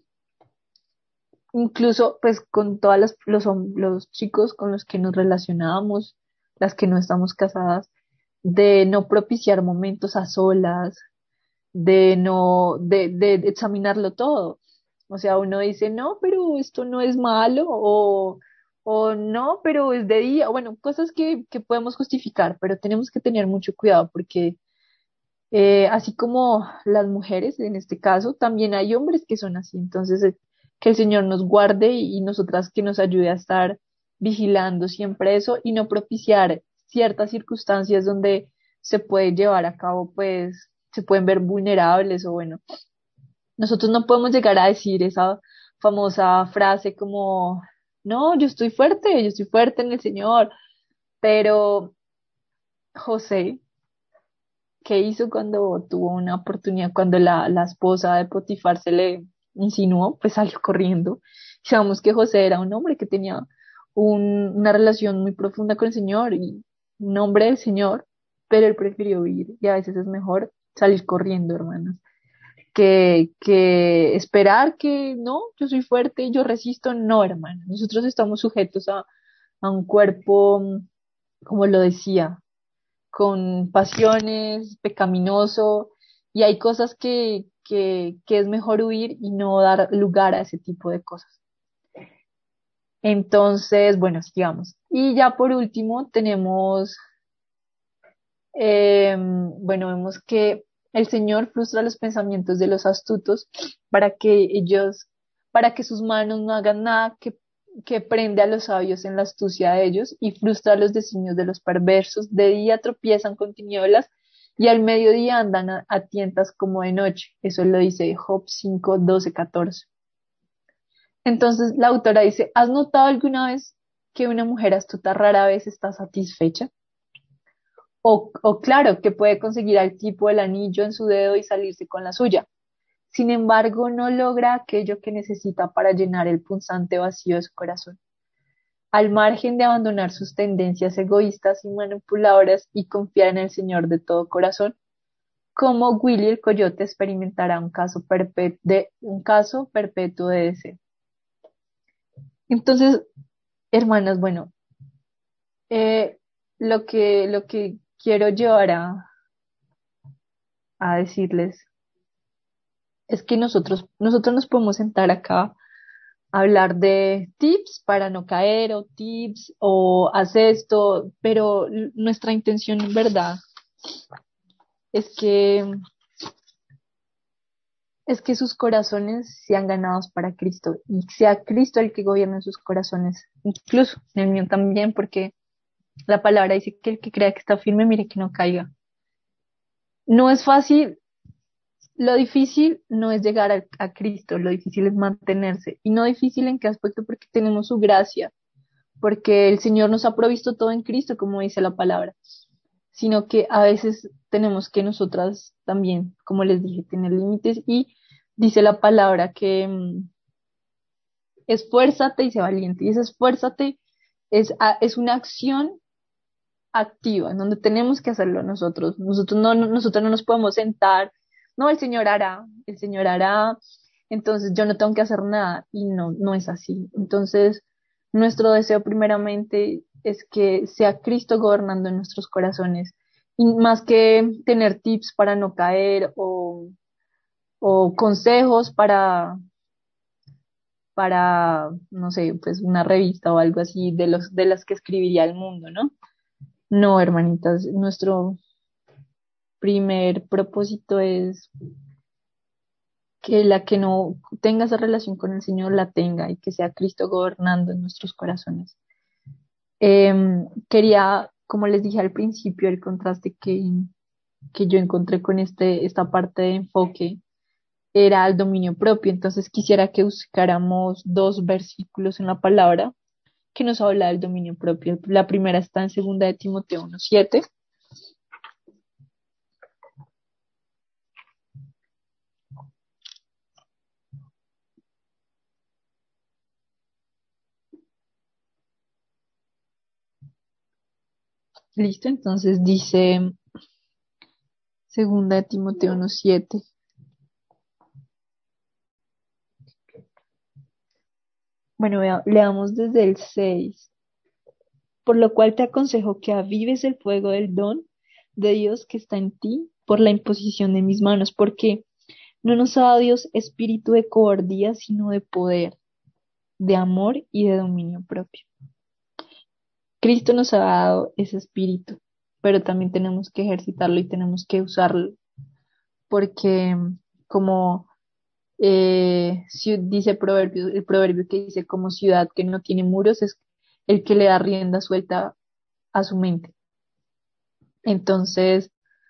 Speaker 2: incluso pues con todos los, los, hom- los chicos con los que nos relacionamos, las que no estamos casadas, de no propiciar momentos a solas, de no, de, de, de examinarlo todo. O sea, uno dice, no, pero esto no es malo, o, o no, pero es de día, bueno, cosas que, que podemos justificar, pero tenemos que tener mucho cuidado porque eh, así como las mujeres, en este caso, también hay hombres que son así. Entonces, eh, que el Señor nos guarde y, y nosotras que nos ayude a estar vigilando siempre eso y no propiciar ciertas circunstancias donde se puede llevar a cabo, pues, se pueden ver vulnerables o bueno, nosotros no podemos llegar a decir esa famosa frase como, no, yo estoy fuerte, yo estoy fuerte en el Señor, pero José, ¿qué hizo cuando tuvo una oportunidad, cuando la, la esposa de Potifar se le insinuó? Pues salió corriendo. Sabemos que José era un hombre que tenía un- una relación muy profunda con el Señor y un hombre del Señor, pero él prefirió huir y a veces es mejor salir corriendo, hermanos, que, que esperar que no, yo soy fuerte, yo resisto. No, hermano, nosotros estamos sujetos a, a un cuerpo, como lo decía, con pasiones, pecaminoso, y hay cosas que, que, que es mejor huir y no dar lugar a ese tipo de cosas. Entonces, bueno, sigamos. Y ya por último tenemos, eh, bueno, vemos que el Señor frustra los pensamientos de los astutos para que ellos, para que sus manos no hagan nada que, que prende a los sabios en la astucia de ellos y frustra los designios de los perversos. De día tropiezan con tinieblas y al mediodía andan a, a tientas como de noche. Eso lo dice Job cinco doce catorce. Entonces la autora dice, ¿has notado alguna vez que una mujer astuta rara vez está satisfecha? O, o claro, que puede conseguir al tipo el anillo en su dedo y salirse con la suya. Sin embargo, no logra aquello que necesita para llenar el punzante vacío de su corazón. Al margen de abandonar sus tendencias egoístas y manipuladoras y confiar en el Señor de todo corazón, como Willy el Coyote experimentará un caso, perpe- de, un caso perpetuo de deseo. Entonces, hermanas, bueno, eh, lo que, lo que quiero llevar a, a decirles es que nosotros, nosotros nos podemos sentar acá a hablar de tips para no caer o tips o haz esto, pero l- nuestra intención en verdad es que, es que sus corazones sean ganados para Cristo y sea Cristo el que gobierne sus corazones, incluso en el mío también, porque la palabra dice que el que crea que está firme, mire que no caiga. No es fácil. Lo difícil no es llegar a, a Cristo, lo difícil es mantenerse. Y no difícil en qué aspecto, porque tenemos su gracia, porque el Señor nos ha provisto todo en Cristo, como dice la palabra, sino que a veces tenemos que nosotras también, como les dije, tener límites y dice la palabra que mm, esfuérzate y sé valiente. Y ese esfuérzate es, a- es una acción activa, en donde tenemos que hacerlo nosotros. Nosotros no, no- nosotros no nos podemos sentar, no, el Señor hará, el Señor hará, entonces yo no tengo que hacer nada. Y no, no es así. Entonces, nuestro deseo primeramente es que sea Cristo gobernando en nuestros corazones. Y más que tener tips para no caer o, o consejos para para, no sé, pues una revista o algo así de los de las que escribiría el mundo, ¿no? No, hermanitas, nuestro primer propósito es que la que no tenga esa relación con el Señor la tenga y que sea Cristo gobernando en nuestros corazones. Em, quería, como les dije al principio, el contraste que, que yo encontré con este, esta parte de enfoque era el dominio propio. Entonces quisiera que buscáramos dos versículos en la palabra que nos habla del dominio propio. La primera está en segunda de Timoteo uno siete. Listo, entonces dice segunda de Timoteo uno siete. Bueno, vea, leamos desde el seis. Por lo cual te aconsejo que avives el fuego del don de Dios que está en ti por la imposición de mis manos, porque no nos ha dado Dios espíritu de cobardía, sino de poder, de amor y de dominio propio. Cristo nos ha dado ese espíritu, pero también tenemos que ejercitarlo y tenemos que usarlo, porque como eh, ciu- dice proverbio, el proverbio que dice como ciudad que no tiene muros es el que le da rienda suelta a su mente. Entonces,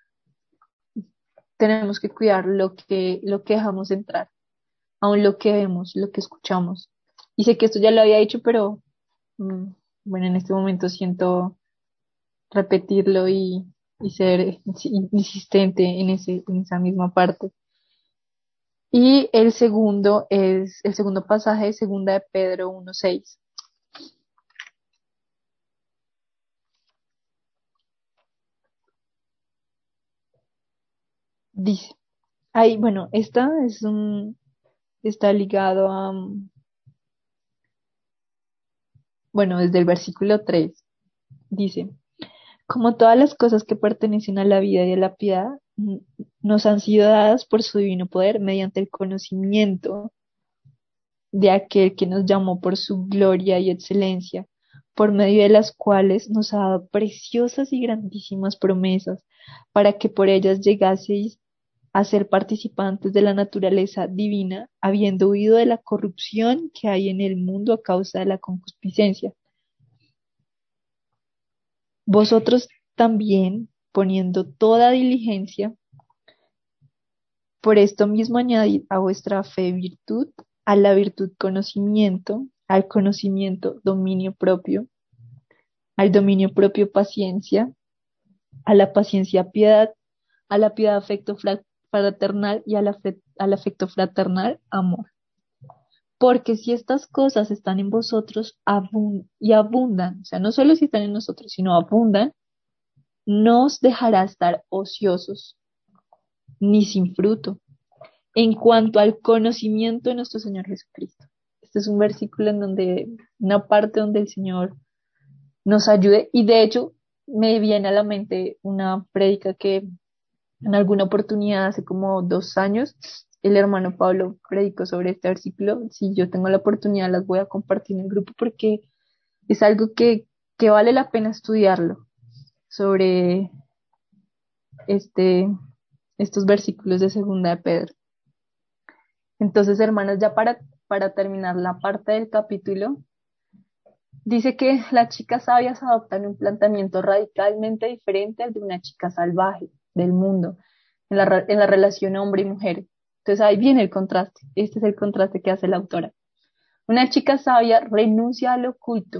Speaker 2: tenemos que cuidar lo que, lo que dejamos entrar, aun lo que vemos, lo que escuchamos. Y sé que esto ya lo había dicho, pero mm, bueno, en este momento siento repetirlo y, y ser insi- insistente en ese, en esa misma parte. Y el segundo es el segundo pasaje de segunda de Pedro uno seis. Dice, ahí, bueno, esta es un, está ligado a, mm, bueno, desde el versículo tres dice, como todas las cosas que pertenecen a la vida y a la piedad, mm, nos han sido dadas por su divino poder mediante el conocimiento de aquel que nos llamó por su gloria y excelencia, por medio de las cuales nos ha dado preciosas y grandísimas promesas, para que por ellas llegaseis a ser participantes de la naturaleza divina, habiendo huido de la corrupción que hay en el mundo a causa de la concupiscencia. Vosotros también, poniendo toda diligencia, por esto mismo añadid a vuestra fe virtud, a la virtud conocimiento, al conocimiento dominio propio, al dominio propio paciencia, a la paciencia piedad, a la piedad afecto fra- fraternal y al, afe- al afecto fraternal amor. Porque si estas cosas están en vosotros abun- y abundan, o sea, no solo si están en nosotros, sino abundan, no os dejará estar ociosos ni sin fruto en cuanto al conocimiento de nuestro Señor Jesucristo. Este es un versículo en donde, una parte donde el Señor nos ayude y de hecho me viene a la mente una prédica que en alguna oportunidad hace como dos años el hermano Pablo predicó sobre este versículo. Si yo tengo la oportunidad las voy a compartir en el grupo porque es algo que, que vale la pena estudiarlo sobre este, estos versículos de segunda de Pedro. Entonces, hermanos, ya para, para terminar la parte del capítulo, dice que las chicas sabias adoptan un planteamiento radicalmente diferente al de una chica salvaje del mundo en la, re- en la relación hombre y mujer. Entonces ahí viene el contraste. Este es el contraste que hace la autora. Una chica sabia renuncia al oculto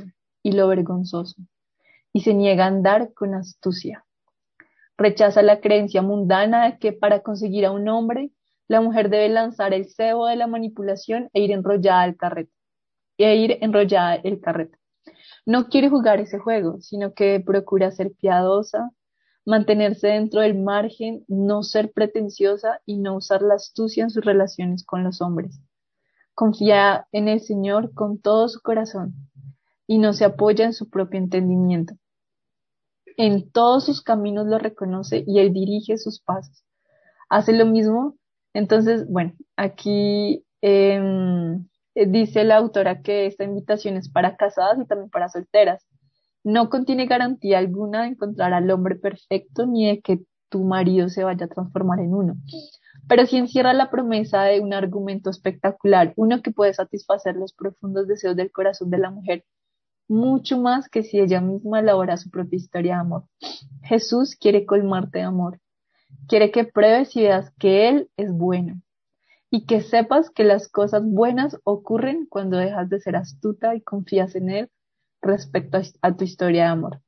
Speaker 2: y lo vergonzoso, y se niega a andar con astucia. Rechaza la creencia mundana de que para conseguir a un hombre, la mujer debe lanzar el cebo de la manipulación e ir enrollada al carrete, e ir enrollada el carrete. No quiere jugar ese juego, sino que procura ser piadosa, mantenerse dentro del margen, no ser pretenciosa y no usar la astucia en sus relaciones con los hombres. Confía en el Señor con todo su corazón y no se apoya en su propio entendimiento. En todos sus caminos lo reconoce y él dirige sus pasos. Hace lo mismo. Entonces, bueno, aquí eh, dice la autora que esta invitación es para casadas y también para solteras. No contiene garantía alguna de encontrar al hombre perfecto ni de que tu marido se vaya a transformar en uno, pero sí encierra la promesa de un argumento espectacular, uno que puede satisfacer los profundos deseos del corazón de la mujer, mucho más que si ella misma elabora su propia historia de amor. Jesús quiere colmarte de amor, quiere que pruebes y veas que Él es bueno y que sepas que las cosas buenas ocurren cuando dejas de ser astuta y confías en Él respecto a, a tu historia de amor.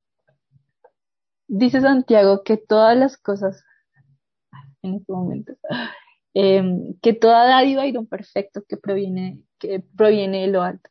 Speaker 2: Dice Santiago que todas las cosas, en este momento, eh, que toda dádiva y don perfecto que proviene, que proviene de lo alto.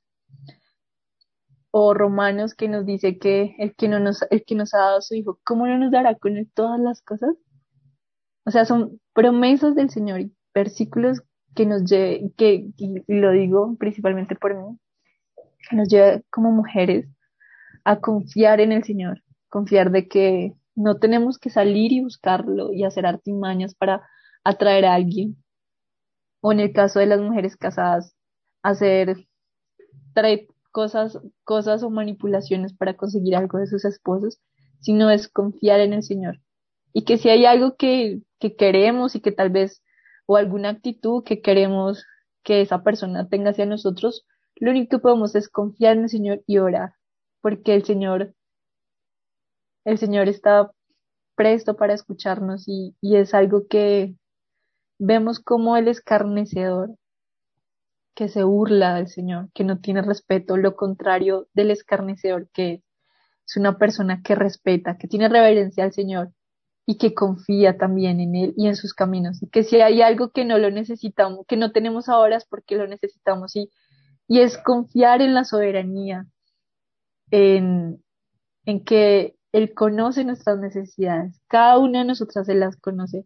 Speaker 2: O Romanos que nos dice que el que no nos, el que nos ha dado a su Hijo, ¿cómo no nos dará con Él todas las cosas? O sea, son promesas del Señor y versículos que nos lleve, que, y lo digo principalmente por mí, que nos lleva como mujeres a confiar en el Señor, confiar de que no tenemos que salir y buscarlo y hacer artimañas para atraer a alguien, o en el caso de las mujeres casadas, hacer trae cosas, cosas o manipulaciones para conseguir algo de sus esposos, sino es confiar en el Señor. Y que si hay algo que, que queremos y que tal vez, o alguna actitud que queremos que esa persona tenga hacia nosotros, lo único que podemos es confiar en el Señor y orar, porque el Señor, el Señor está presto para escucharnos y, y es algo que vemos como el escarnecedor que se burla del Señor, que no tiene respeto, lo contrario del escarnecedor, que es una persona que respeta, que tiene reverencia al Señor y que confía también en Él y en sus caminos. Y que si hay algo que no lo necesitamos, que no tenemos ahora es porque lo necesitamos y, y es confiar en la soberanía, en, en que Él conoce nuestras necesidades, cada una de nosotras Él las conoce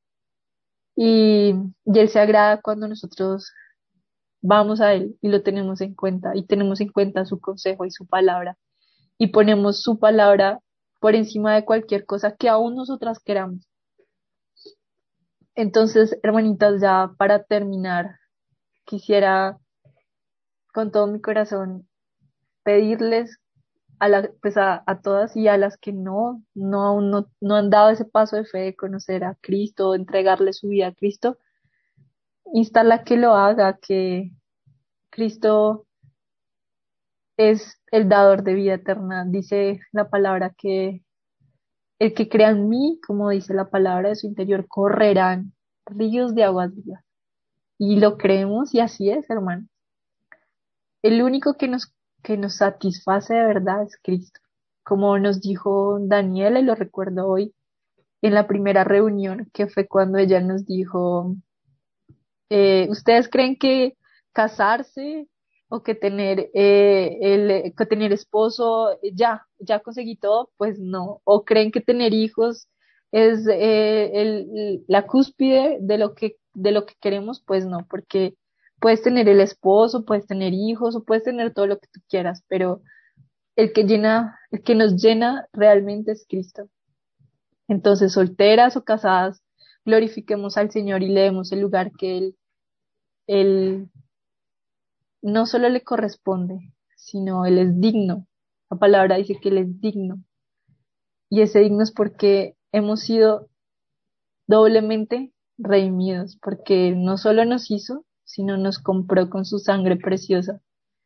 Speaker 2: y, y Él se agrada cuando nosotros vamos a Él y lo tenemos en cuenta y tenemos en cuenta su consejo y su palabra y ponemos su palabra por encima de cualquier cosa que aún nosotras queramos. Entonces, hermanitas, ya para terminar, quisiera con todo mi corazón pedirles a, la, pues a, a todas y a las que no, no, aún no, no han dado ese paso de fe de conocer a Cristo, entregarle su vida a Cristo, instarla a que lo haga, que Cristo es el dador de vida eterna. Dice la palabra que el que crea en mí, como dice la palabra, de su interior correrán ríos de aguas vivas. Y lo creemos y así es, hermano. El único que nos, que nos satisface de verdad es Cristo. Como nos dijo Daniela, y lo recuerdo hoy, en la primera reunión, que fue cuando ella nos dijo, eh, ¿ustedes creen que casarse o que tener, eh, el, que tener esposo, eh, ya, ya conseguí todo? Pues no. ¿O creen que tener hijos es eh, el, la cúspide de lo que, de lo que queremos? Pues no, porque puedes tener el esposo, puedes tener hijos o puedes tener todo lo que tú quieras, pero el que llena, el que nos llena realmente es Cristo. Entonces, solteras o casadas, glorifiquemos al Señor y le demos el lugar que Él, Él no solo le corresponde, sino Él es digno. La palabra dice que Él es digno. Y ese digno es porque hemos sido doblemente redimidos, porque no solo nos hizo, sino nos compró con su sangre preciosa.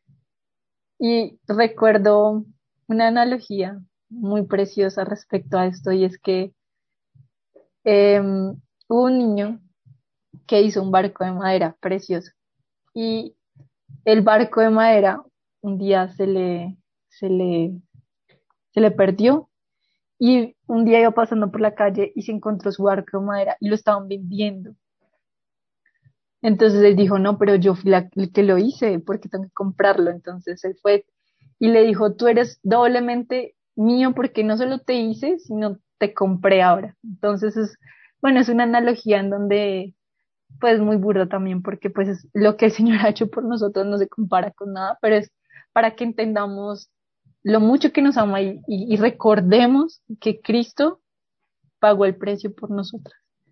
Speaker 2: Y recuerdo una analogía muy preciosa respecto a esto, y es que eh, hubo un niño que hizo un barco de madera precioso. Y el barco de madera un día se le, se le, se le perdió y un día iba pasando por la calle y se encontró su arco de madera y lo estaban vendiendo. Entonces él dijo, no, pero yo fui la el que lo hice, porque tengo que comprarlo. Entonces él fue y le dijo, tú eres doblemente mío porque no solo te hice, sino te compré ahora. Entonces es, bueno, es una analogía en donde, pues muy burda también, porque pues es lo que el Señor ha hecho por nosotros no se compara con nada, pero es para que entendamos lo mucho que nos ama y, y y recordemos que Cristo pagó el precio por nosotros.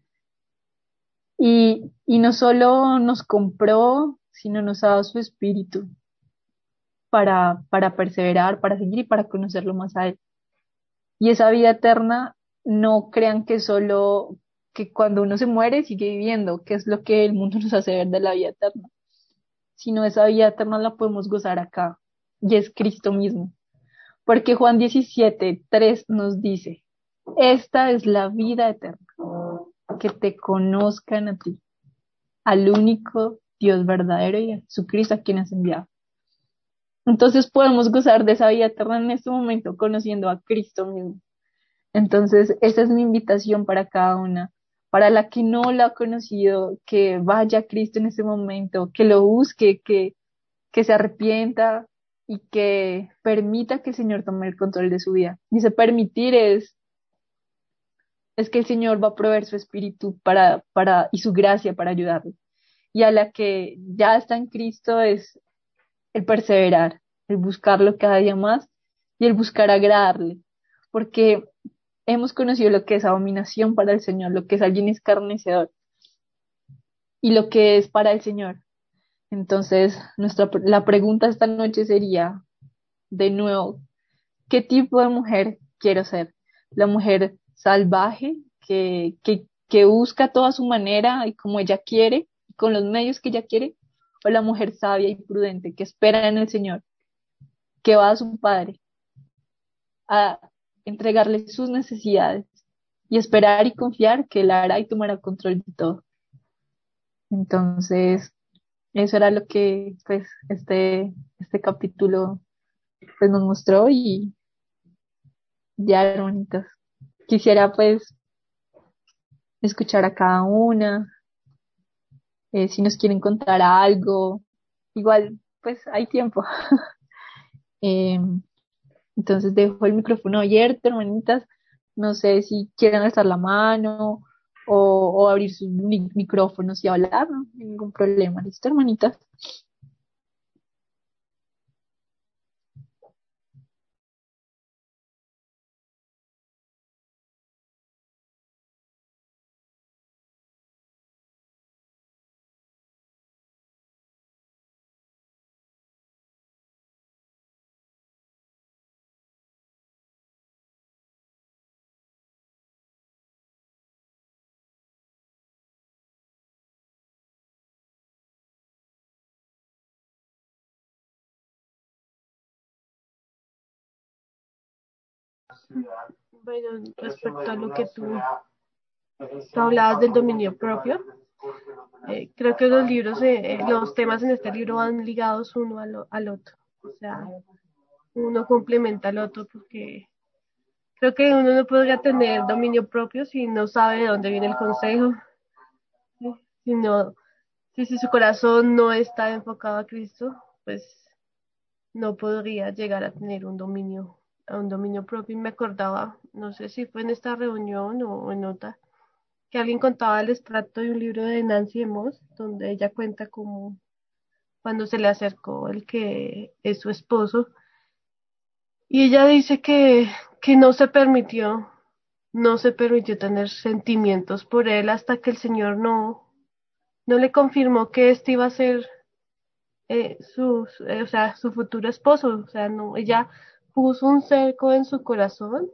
Speaker 2: Y, y no solo nos compró, sino nos ha dado su espíritu para, para perseverar, para seguir y para conocerlo más a Él. Y esa vida eterna, no crean que solo que cuando uno se muere sigue viviendo, que es lo que el mundo nos hace ver de la vida eterna, sino esa vida eterna la podemos gozar acá, y es Cristo mismo. Porque Juan diecisiete tres nos dice, esta es la vida eterna, que te conozcan a ti, al único Dios verdadero y a Jesucristo a quien has enviado. Entonces podemos gozar de esa vida eterna en este momento, conociendo a Cristo mismo. Entonces, esa es mi invitación para cada una, para la que no la ha conocido, que vaya a Cristo en este momento, que lo busque, que, que se arrepienta y que permita que el Señor tome el control de su vida. Dice, permitir es, es que el Señor va a proveer su espíritu para, para, y su gracia para ayudarlo. Y a la que ya está en Cristo es el perseverar, el buscarlo cada día más y el buscar agradarle, porque hemos conocido lo que es abominación para el Señor, lo que es alguien escarnecedor y lo que es para el Señor. Entonces, nuestra, la pregunta esta noche sería, de nuevo, ¿qué tipo de mujer quiero ser? ¿La mujer salvaje que, que, que busca toda su manera y como ella quiere, con los medios que ella quiere? ¿O la mujer sabia y prudente que espera en el Señor, que va a su Padre a entregarle sus necesidades y esperar y confiar que Él hará y tomará control de todo? Entonces, eso era lo que pues este, este capítulo pues nos mostró y ya, hermanitas. Quisiera pues escuchar a cada una, eh, si nos quieren contar algo, igual pues hay tiempo. Eh, entonces dejo el micrófono abierto, hermanitas. No sé si quieren alzar la mano o, o abrir sus mi- micrófonos y hablar, no hay ningún problema. ¿Listo, hermanitas?
Speaker 3: Bueno, respecto a lo que tú, tú hablabas del dominio propio, eh, creo que los libros, eh, eh, los temas en este libro van ligados uno al, o- al otro. O sea, uno complementa al otro porque creo que uno no podría tener dominio propio si no sabe de dónde viene el consejo, ¿sí? Si no, si, si su corazón no está enfocado a Cristo, pues no podría llegar a tener un dominio, a un dominio propio. Y me acordaba, no sé si fue en esta reunión o en otra, que alguien contaba el extracto de un libro de Nancy Moss, donde ella cuenta como cuando se le acercó el que es su esposo, y ella dice que, que no se permitió, no se permitió tener sentimientos por él hasta que el Señor no, no le confirmó que este iba a ser eh, su, su- eh, o sea, su futuro esposo. O sea, no, ella puso un cerco en su corazón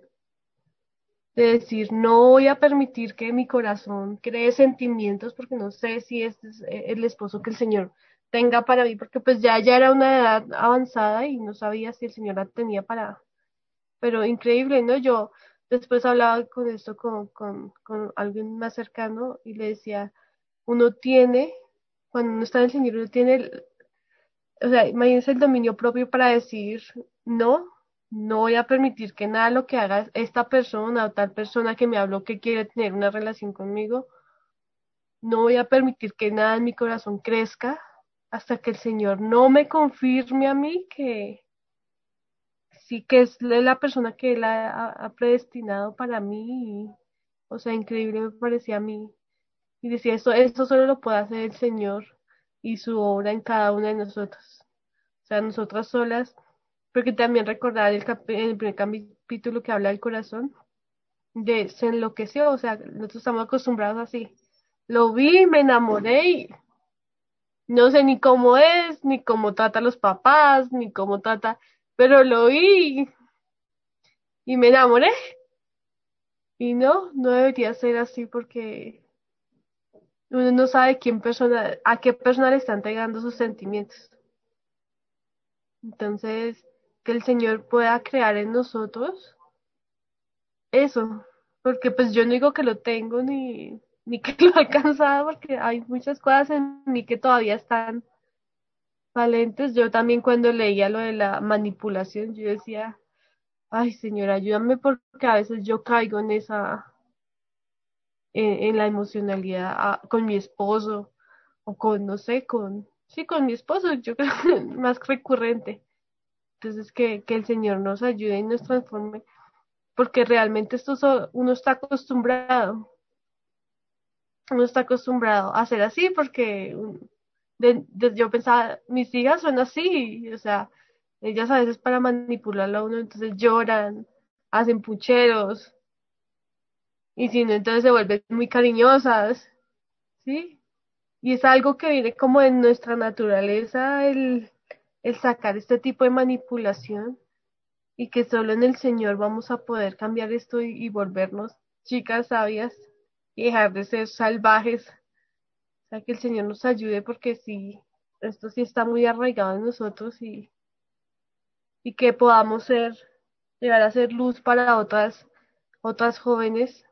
Speaker 3: de decir, no voy a permitir que mi corazón cree sentimientos porque no sé si este es eh, el esposo que el Señor tenga para mí, porque pues ya ya era una edad avanzada y no sabía si el Señor la tenía para, pero increíble, ¿no? Yo después hablaba con esto con, con, con alguien más cercano y le decía, uno tiene, cuando uno está en el Señor, uno tiene, el- o sea, imagínense el dominio propio para decir no, No voy a permitir que nada de lo que haga esta persona o tal persona que me habló que quiere tener una relación conmigo, no voy a permitir que nada en mi corazón crezca hasta que el Señor no me confirme a mí que sí que es la persona que Él ha, ha predestinado para mí. Y, o sea, increíble me parecía a mí. Y decía, esto, esto solo lo puede hacer el Señor y su obra en cada una de nosotros. O sea, nosotras solas, porque también recordar el, cap el primer capítulo que habla del corazón, de se enloqueció, o sea, nosotros estamos acostumbrados así. Lo vi, me enamoré y no sé ni cómo es, ni cómo trata a los papás, ni cómo trata, pero lo vi y, y me enamoré. Y no, no debería ser así porque uno no sabe quién persona, a qué persona le están entregando sus sentimientos. Entonces, que el Señor pueda crear en nosotros eso, porque pues yo no digo que lo tengo ni, ni que lo he alcanzado, porque hay muchas cosas en mí que todavía están valentes. Yo también cuando leía lo de la manipulación, yo decía, ay Señor, ayúdame porque a veces yo caigo en esa, en, en la emocionalidad ah, con mi esposo o con, no sé, con, sí, con mi esposo, yo creo que más recurrente. Entonces, que, que el Señor nos ayude y nos transforme, porque realmente esto so- uno está acostumbrado, uno está acostumbrado a ser así, porque un- de- de- yo pensaba, mis hijas son así, o sea, ellas a veces para manipularlo a uno, entonces lloran, hacen pucheros, y si no, entonces se vuelven muy cariñosas, ¿sí? Y es algo que viene como en nuestra naturaleza, el, el sacar este tipo de manipulación, y que solo en el Señor vamos a poder cambiar esto y, y volvernos chicas sabias y dejar de ser salvajes. O sea, que el Señor nos ayude porque sí, esto sí está muy arraigado en nosotros y, y que podamos ser, llegar a ser luz para otras, otras jóvenes,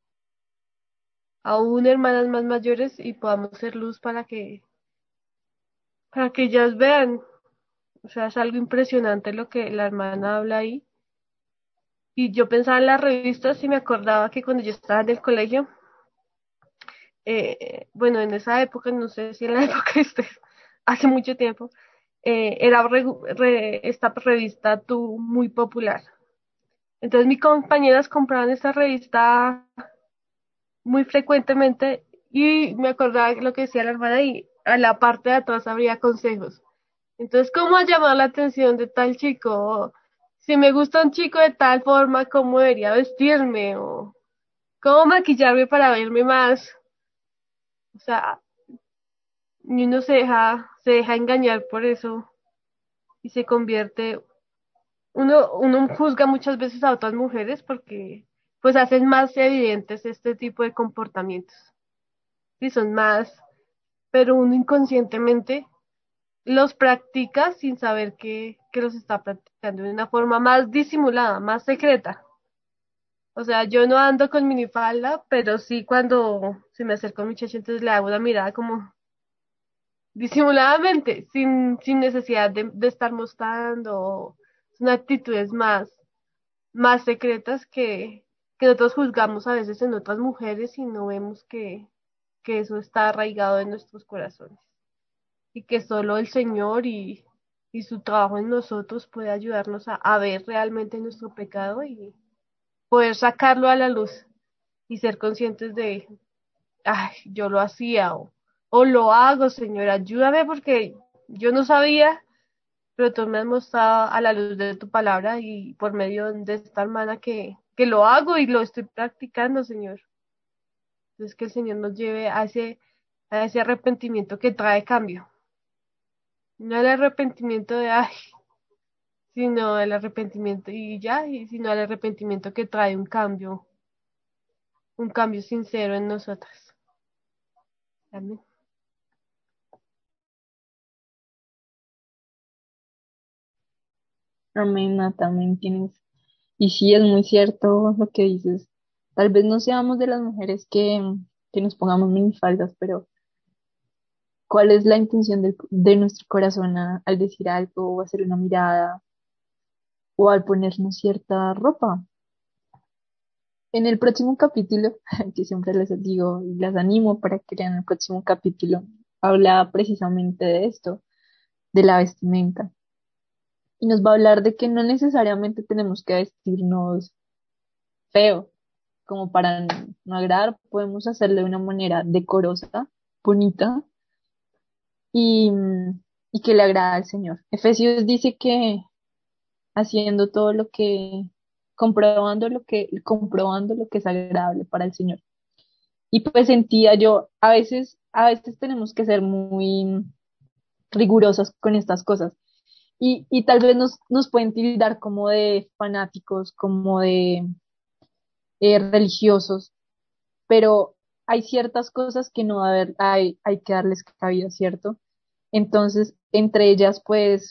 Speaker 3: aún hermanas más mayores, y podamos ser luz para que, para que ellas vean. O sea, es algo impresionante lo que la hermana habla ahí. Y yo pensaba en las revistas y me acordaba que cuando yo estaba en el colegio, eh, bueno, en esa época, no sé si en la época de ustedes, hace mucho tiempo, eh, era re- re- esta revista Tú muy popular. Entonces mis compañeras compraban esta revista muy frecuentemente y me acordaba lo que decía la hermana y a la parte de atrás habría consejos. Entonces, ¿cómo llamar la atención de tal chico? O, si me gusta un chico de tal forma, ¿cómo debería vestirme? O cómo maquillarme para verme más. O sea, y uno se deja, se deja engañar por eso y se convierte, uno, uno juzga muchas veces a otras mujeres porque pues hacen más evidentes este tipo de comportamientos. Sí, son más, pero uno inconscientemente los practica sin saber que, que los está practicando de una forma más disimulada, más secreta. O sea, yo no ando con minifalda, pero sí cuando se me acerca un muchacho, entonces le hago una mirada como disimuladamente, sin, sin necesidad de, de estar mostrando. Son actitudes más, más secretas que, que nosotros juzgamos a veces en otras mujeres y no vemos que, que eso está arraigado en nuestros corazones y que solo el Señor y, y su trabajo en nosotros puede ayudarnos a, a ver realmente nuestro pecado y poder sacarlo a la luz y ser conscientes de, ay, yo lo hacía o, o lo hago, Señor, ayúdame porque yo no sabía, pero tú me has mostrado a la luz de tu palabra y por medio de esta hermana que, que lo hago y lo estoy practicando, Señor. Entonces que el Señor nos lleve a ese, a ese arrepentimiento que trae cambio. No el arrepentimiento de, ay, sino el arrepentimiento y ya, y sino el arrepentimiento que trae un cambio, un cambio sincero en nosotras. Amén.
Speaker 2: Amén, también tienes. Y sí, es muy cierto lo que dices. Tal vez no seamos de las mujeres que, que nos pongamos minifaldas, pero ¿cuál es la intención del- de nuestro corazón a- al decir algo o hacer una mirada? o al ponernos cierta ropa. En el próximo capítulo, que siempre les digo y les animo para que lean el próximo capítulo, habla precisamente de esto, de la vestimenta. Y nos va a hablar de que no necesariamente tenemos que vestirnos feo, como para no agradar, podemos hacerlo de una manera decorosa, bonita y, y que le agrada al Señor. Efesios dice que haciendo todo lo que, comprobando lo que, comprobando lo que es agradable para el Señor. Y pues sentía yo, a veces, a veces tenemos que ser muy rigurosas con estas cosas. Y, y tal vez nos, nos pueden tildar como de fanáticos, como de eh, religiosos, pero hay ciertas cosas que no va a haber, hay, hay que darles cabida, ¿cierto? Entonces, entre ellas, pues,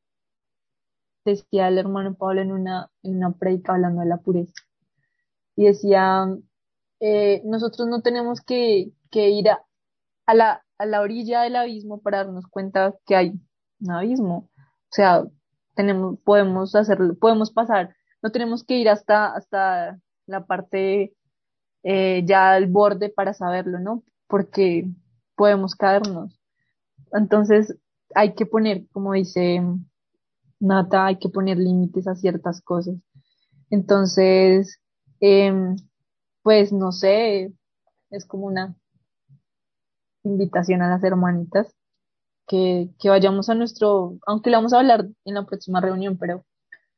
Speaker 2: decía el hermano Pablo en una, en una prédica hablando de la pureza. Y decía, eh, nosotros no tenemos que, que ir a, a la, a la orilla del abismo para darnos cuenta que hay un abismo. O sea, tenemos, podemos hacerlo, podemos pasar, no tenemos que ir hasta, hasta la parte eh, ya al borde para saberlo, ¿no? Porque podemos caernos. Entonces, hay que poner, como dice Nata, hay que poner límites a ciertas cosas. Entonces, em, pues no sé, es como una invitación a las hermanitas que, que vayamos a nuestro, aunque lo vamos a hablar en la próxima reunión, pero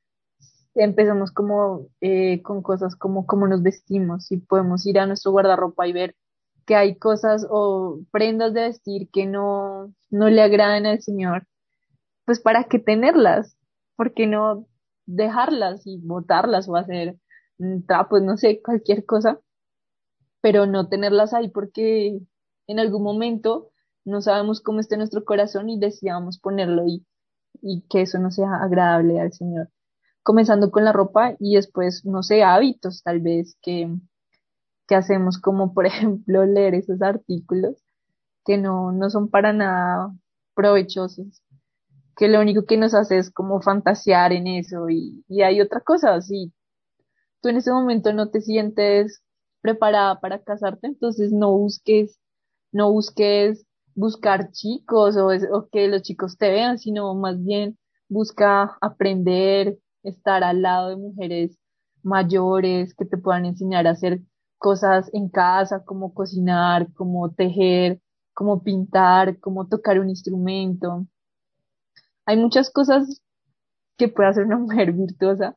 Speaker 2: empezamos como eh, con cosas como cómo nos vestimos y podemos ir a nuestro guardarropa y ver que hay cosas o prendas de vestir que no, no le agradan al Señor, pues para qué tenerlas, ¿por qué no dejarlas y botarlas o hacer mm, trapos, no sé, cualquier cosa, pero no tenerlas ahí porque en algún momento no sabemos cómo esté nuestro corazón y decidamos ponerlo y, y que eso no sea agradable al Señor. Comenzando con la ropa y después, no sé, hábitos tal vez que, que hacemos como por ejemplo leer esos artículos que no, no son para nada provechosos, que lo único que nos hace es como fantasear en eso y, y hay otra cosa, si tú en ese momento no te sientes preparada para casarte, entonces no busques, no busques buscar chicos o, es- o que los chicos te vean, sino más bien busca aprender, estar al lado de mujeres mayores que te puedan enseñar a hacer cosas en casa, como cocinar, como tejer, como pintar, como tocar un instrumento. Hay muchas cosas que puede hacer una mujer virtuosa,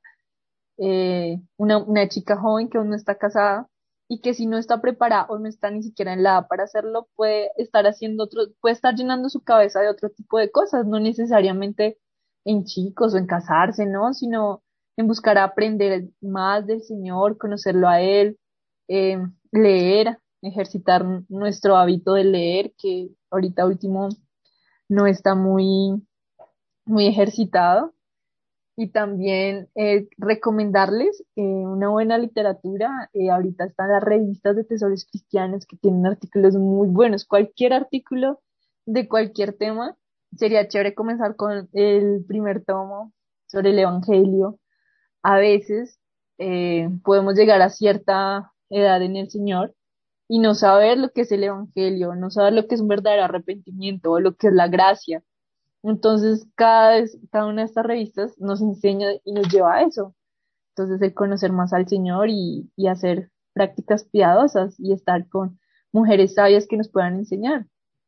Speaker 2: eh, una, una chica joven que aún no está casada y que si no está preparada o no está ni siquiera en la edad para hacerlo, puede estar haciendo otro, puede estar llenando su cabeza de otro tipo de cosas, no necesariamente en chicos o en casarse, ¿no? Sino en buscar aprender más del Señor, conocerlo a Él, eh, leer, ejercitar nuestro hábito de leer, que ahorita último no está muy, muy ejercitado y también eh, recomendarles eh, una buena literatura. Eh, ahorita están las revistas de tesoros cristianos que tienen artículos muy buenos. Cualquier artículo de cualquier tema. Sería chévere comenzar con el primer tomo sobre el Evangelio. A veces eh, podemos llegar a cierta edad en el Señor y no saber lo que es el Evangelio, no saber lo que es un verdadero arrepentimiento o lo que es la gracia. Entonces, cada vez, cada una de estas revistas nos enseña y nos lleva a eso. Entonces, el conocer más al Señor y, y hacer prácticas piadosas y estar con mujeres sabias que nos puedan enseñar.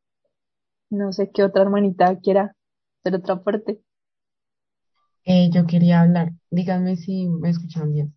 Speaker 2: No sé qué otra hermanita quiera hacer otra parte.
Speaker 4: Eh, yo quería hablar. Díganme si me escuchan bien.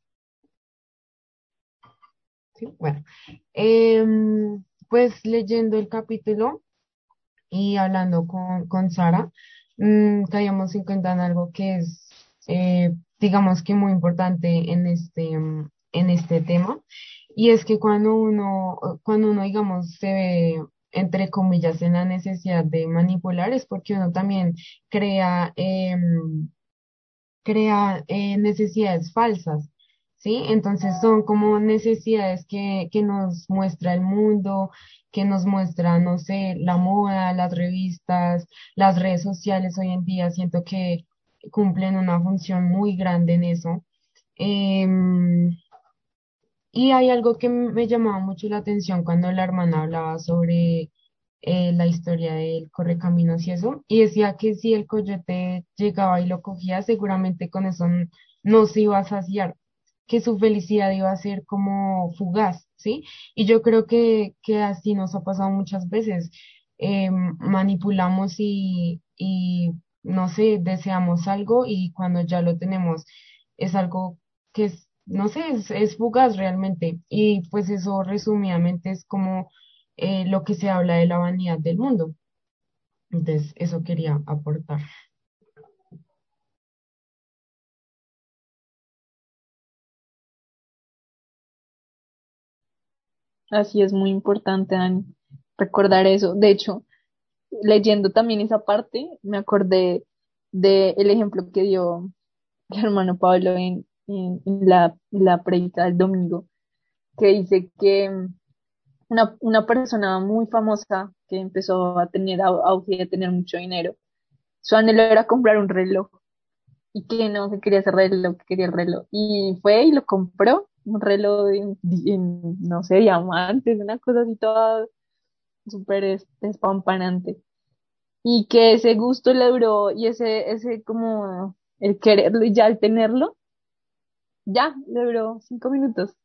Speaker 4: Sí, bueno. Em, pues leyendo el capítulo y hablando con, con Sara, mm, caíamos en cuenta en algo que es, eh, digamos que muy importante en este, mm, en este tema, y es que cuando uno, cuando uno, digamos, se ve, entre comillas, en la necesidad de manipular, es porque uno también crea, em, crea eh, necesidades falsas, ¿sí? Entonces son como necesidades que, que nos muestra el mundo, que nos muestra, no sé, la moda, las revistas, las redes sociales hoy en día. Siento que cumplen una función muy grande en eso. Em, y hay algo que me llamaba mucho la atención cuando la hermana hablaba sobre eh, la historia del correcaminos y eso, y decía que si el coyote llegaba y lo cogía, seguramente con eso n- no se iba a saciar, que su felicidad iba a ser como fugaz, ¿sí? Y yo creo que, que así nos ha pasado muchas veces. Eh, manipulamos y, y, no sé, deseamos algo y cuando ya lo tenemos es algo que es, no sé, es, es fugaz realmente. Y pues eso resumidamente es como eh, lo que se habla de la vanidad del mundo. Entonces, eso quería aportar.
Speaker 2: Así es muy importante, Dani, recordar eso. De hecho, leyendo también esa parte, me acordé del ejemplo que dio el hermano Pablo en, en, en la, la prédica del domingo, que dice que mm, una, una persona muy famosa que empezó a tener au- auge y a tener mucho dinero, su anhelo era comprar un reloj y que no, que quería ese reloj, que quería el reloj. Y fue y lo compró, un reloj en, en, no sé, diamantes, una cosa así toda súper es- despampanante. Y que ese gusto le duró y ese, ese como el quererlo y ya el tenerlo, ya le duró cinco minutos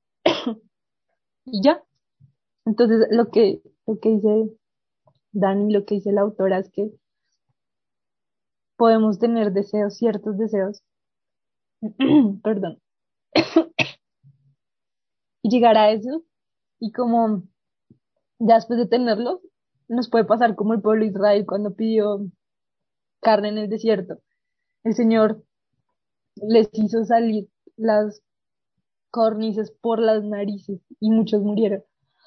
Speaker 2: y ya. Entonces lo que, lo que dice Dani, lo que dice la autora es que podemos tener deseos, ciertos deseos, perdón, y llegar a eso y como ya después de tenerlos, nos puede pasar como el pueblo de Israel cuando pidió carne en el desierto. El Señor les hizo salir las córnices por las narices y muchos murieron.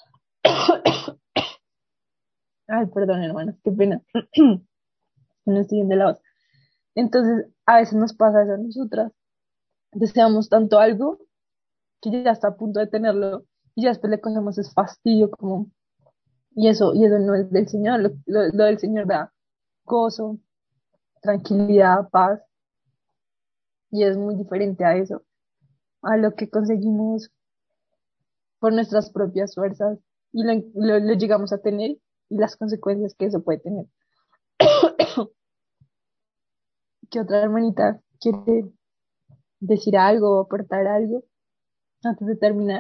Speaker 2: Ay, perdón, hermanos, qué pena. No estoy bien de la voz. Entonces, a veces nos pasa eso a nosotras. Deseamos tanto algo que ya está a punto de tenerlo y ya después le cogemos es fastidio como, y eso, y eso no es del Señor. Lo, lo, lo del Señor da gozo, tranquilidad, paz, y es muy diferente a eso, a lo que conseguimos por nuestras propias fuerzas y lo, lo, lo llegamos a tener y las consecuencias que eso puede tener. ¿Qué otra hermanita quiere decir algo o aportar algo antes de terminar?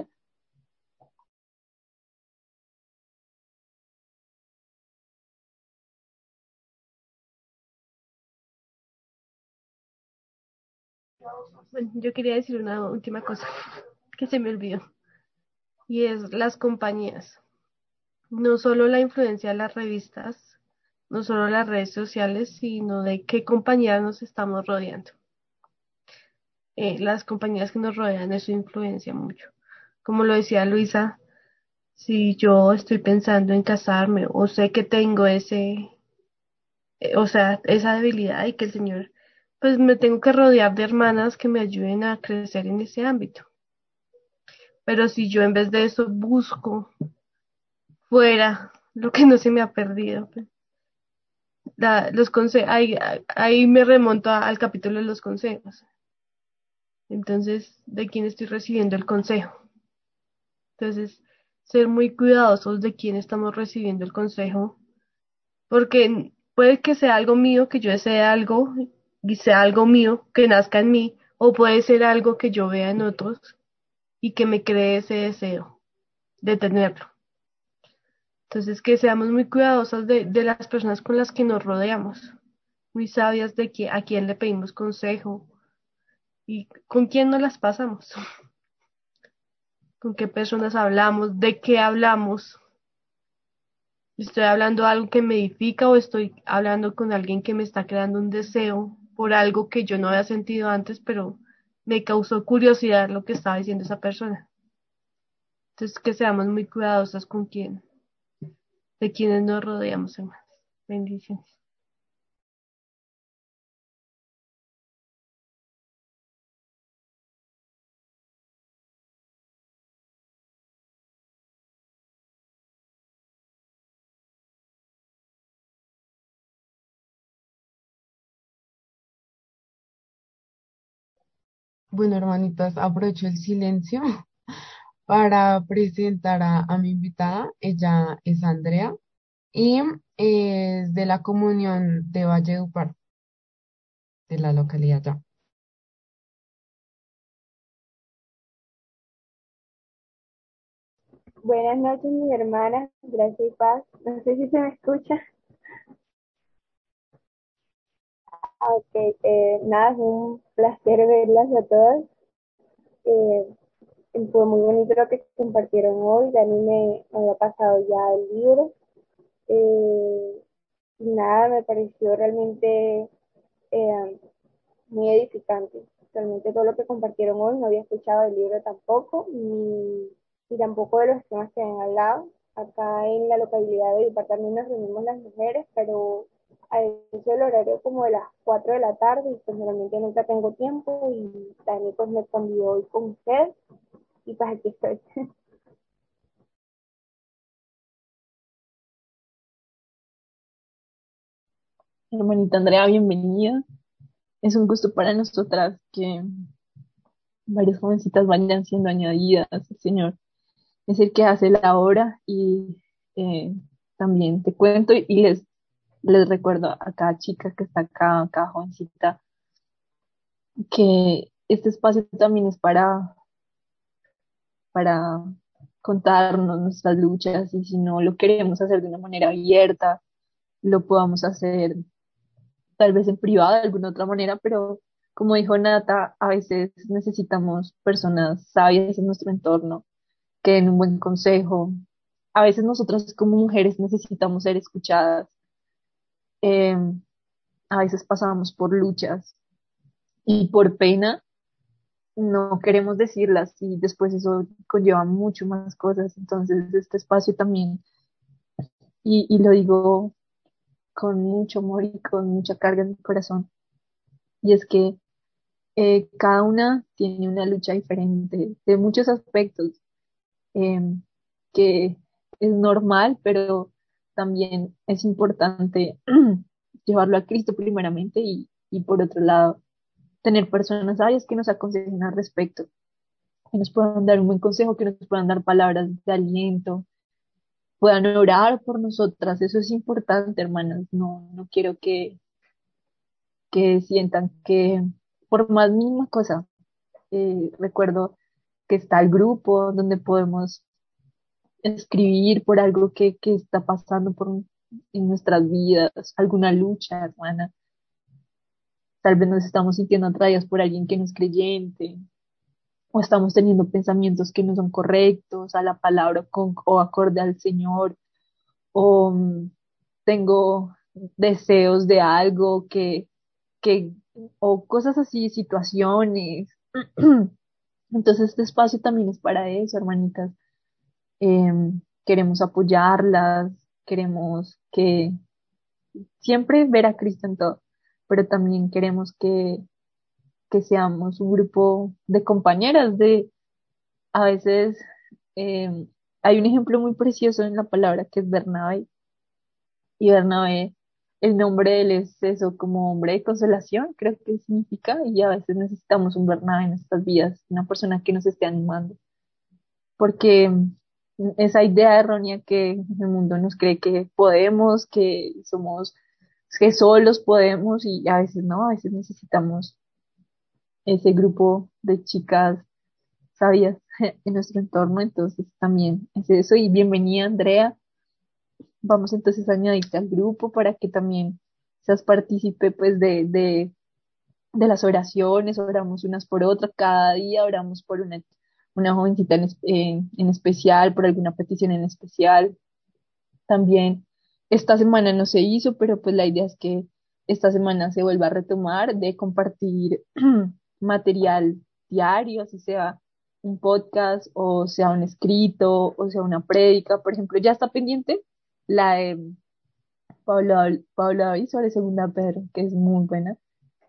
Speaker 3: Bueno, yo quería decir una última cosa que se me olvidó, y es las compañías. No solo la influencia de las revistas, no solo las redes sociales, sino de qué compañías nos estamos rodeando. Eh, las compañías que nos rodean, eso influencia mucho. Como lo decía Luisa, si yo estoy pensando en casarme o sé que tengo ese, eh, o sea, esa debilidad y que el Señor, pues me tengo que rodear de hermanas que me ayuden a crecer en ese ámbito. Pero si yo en vez de eso busco fuera lo que no se me ha perdido, pues, la- los conse- ahí, ahí me remonto a- al capítulo de los consejos. Entonces, ¿de quién estoy recibiendo el consejo? Entonces, ser muy cuidadosos de quién estamos recibiendo el consejo, porque puede que sea algo mío, que yo desee algo y sea algo mío que nazca en mí, o puede ser algo que yo vea en otros y que me cree ese deseo de tenerlo. Entonces, que seamos muy cuidadosos de, de las personas con las que nos rodeamos, muy sabias de que, a quién le pedimos consejo y con quién nos las pasamos, con qué personas hablamos, de qué hablamos. ¿Estoy hablando algo que me edifica o estoy hablando con alguien que me está creando un deseo por algo que yo no había sentido antes, pero me causó curiosidad lo que estaba diciendo esa persona? Entonces, que seamos muy cuidadosos con quién, de quienes nos rodeamos, hermanos. Bendiciones.
Speaker 4: Bueno, hermanitas, aprovecho el silencio para presentar a, a mi invitada. Ella es Andrea y es de la comunión de Valledupar, de la localidad ya.
Speaker 5: Buenas noches, mis hermanas, gracias y paz. No sé si se me escucha. Ah, ok, eh, nada, es un placer verlas a todas. Eh, Fue muy bonito lo que compartieron hoy. Dani me, me había pasado ya el libro. Eh, y nada, me pareció realmente eh, muy edificante. Realmente todo lo que compartieron hoy, no había escuchado el libro tampoco, ni, ni tampoco de los temas que han hablado. Acá en la localidad de Ipar también nos reunimos las mujeres, pero a eso el horario como de las cuatro de la tarde, y pues realmente nunca tengo tiempo, y Dani pues me convidó hoy con usted, y pues aquí estoy.
Speaker 2: Hermanita Andrea, bienvenida. Es un gusto para nosotras que varias jovencitas vayan siendo añadidas. El Señor es el que hace la obra y eh, también te cuento y les, les recuerdo a cada chica que está acá, a cada jovencita, que este espacio también es para, para contarnos nuestras luchas y si no lo queremos hacer de una manera abierta, lo podamos hacer tal vez en privado de alguna otra manera, pero como dijo Nata, a veces necesitamos personas sabias en nuestro entorno que den un buen consejo. A veces nosotras como mujeres necesitamos ser escuchadas. Eh, a veces pasamos por luchas y por pena no queremos decirlas y después eso conlleva mucho más cosas. Entonces este espacio también, y, y lo digo con mucho amor y con mucha carga en mi corazón, y es que eh, cada una tiene una lucha diferente de muchos aspectos, eh, que es normal, pero también es importante llevarlo a Cristo primeramente y, y por otro lado, tener personas sabias que nos aconsejen al respecto, que nos puedan dar un buen consejo, que nos puedan dar palabras de aliento, puedan orar por nosotras. Eso es importante, hermanas. No, no quiero que, que sientan que por más mínima cosa, eh, recuerdo que está el grupo donde podemos escribir por algo que, que está pasando por, en nuestras vidas, alguna lucha, hermana. Tal vez nos estamos sintiendo atraídas por alguien que no es creyente, o estamos teniendo pensamientos que no son correctos a la palabra con, o acorde al Señor, o mm, tengo deseos de algo que, que, o cosas así, situaciones. Entonces este espacio también es para eso, hermanitas. Em, queremos apoyarlas, queremos que siempre ver a Cristo en todo, pero también queremos que, que seamos un grupo de compañeras, de a veces em, hay un ejemplo muy precioso en la palabra que es Bernabé, y Bernabé, el nombre de él es eso, como hombre de consolación, creo que significa, y a veces necesitamos un Bernabé en nuestras vidas, una persona que nos esté animando, porque esa idea errónea que el mundo nos cree que podemos, que somos, que solos podemos y a veces no, a veces necesitamos ese grupo de chicas sabias en nuestro entorno, entonces también es eso y bienvenida Andrea, vamos entonces a añadirte al grupo para que también seas partícipe pues de, de de las oraciones, oramos unas por otras, cada día oramos por una, una jovencita en, es- en, en especial, por alguna petición en especial. También esta semana no se hizo, pero pues la idea es que esta semana se vuelva a retomar de compartir material diario, así sea un podcast o sea un escrito o sea una prédica. Por ejemplo, ya está pendiente la de Paula, Paula David sobre Segunda Pedro, que es muy buena,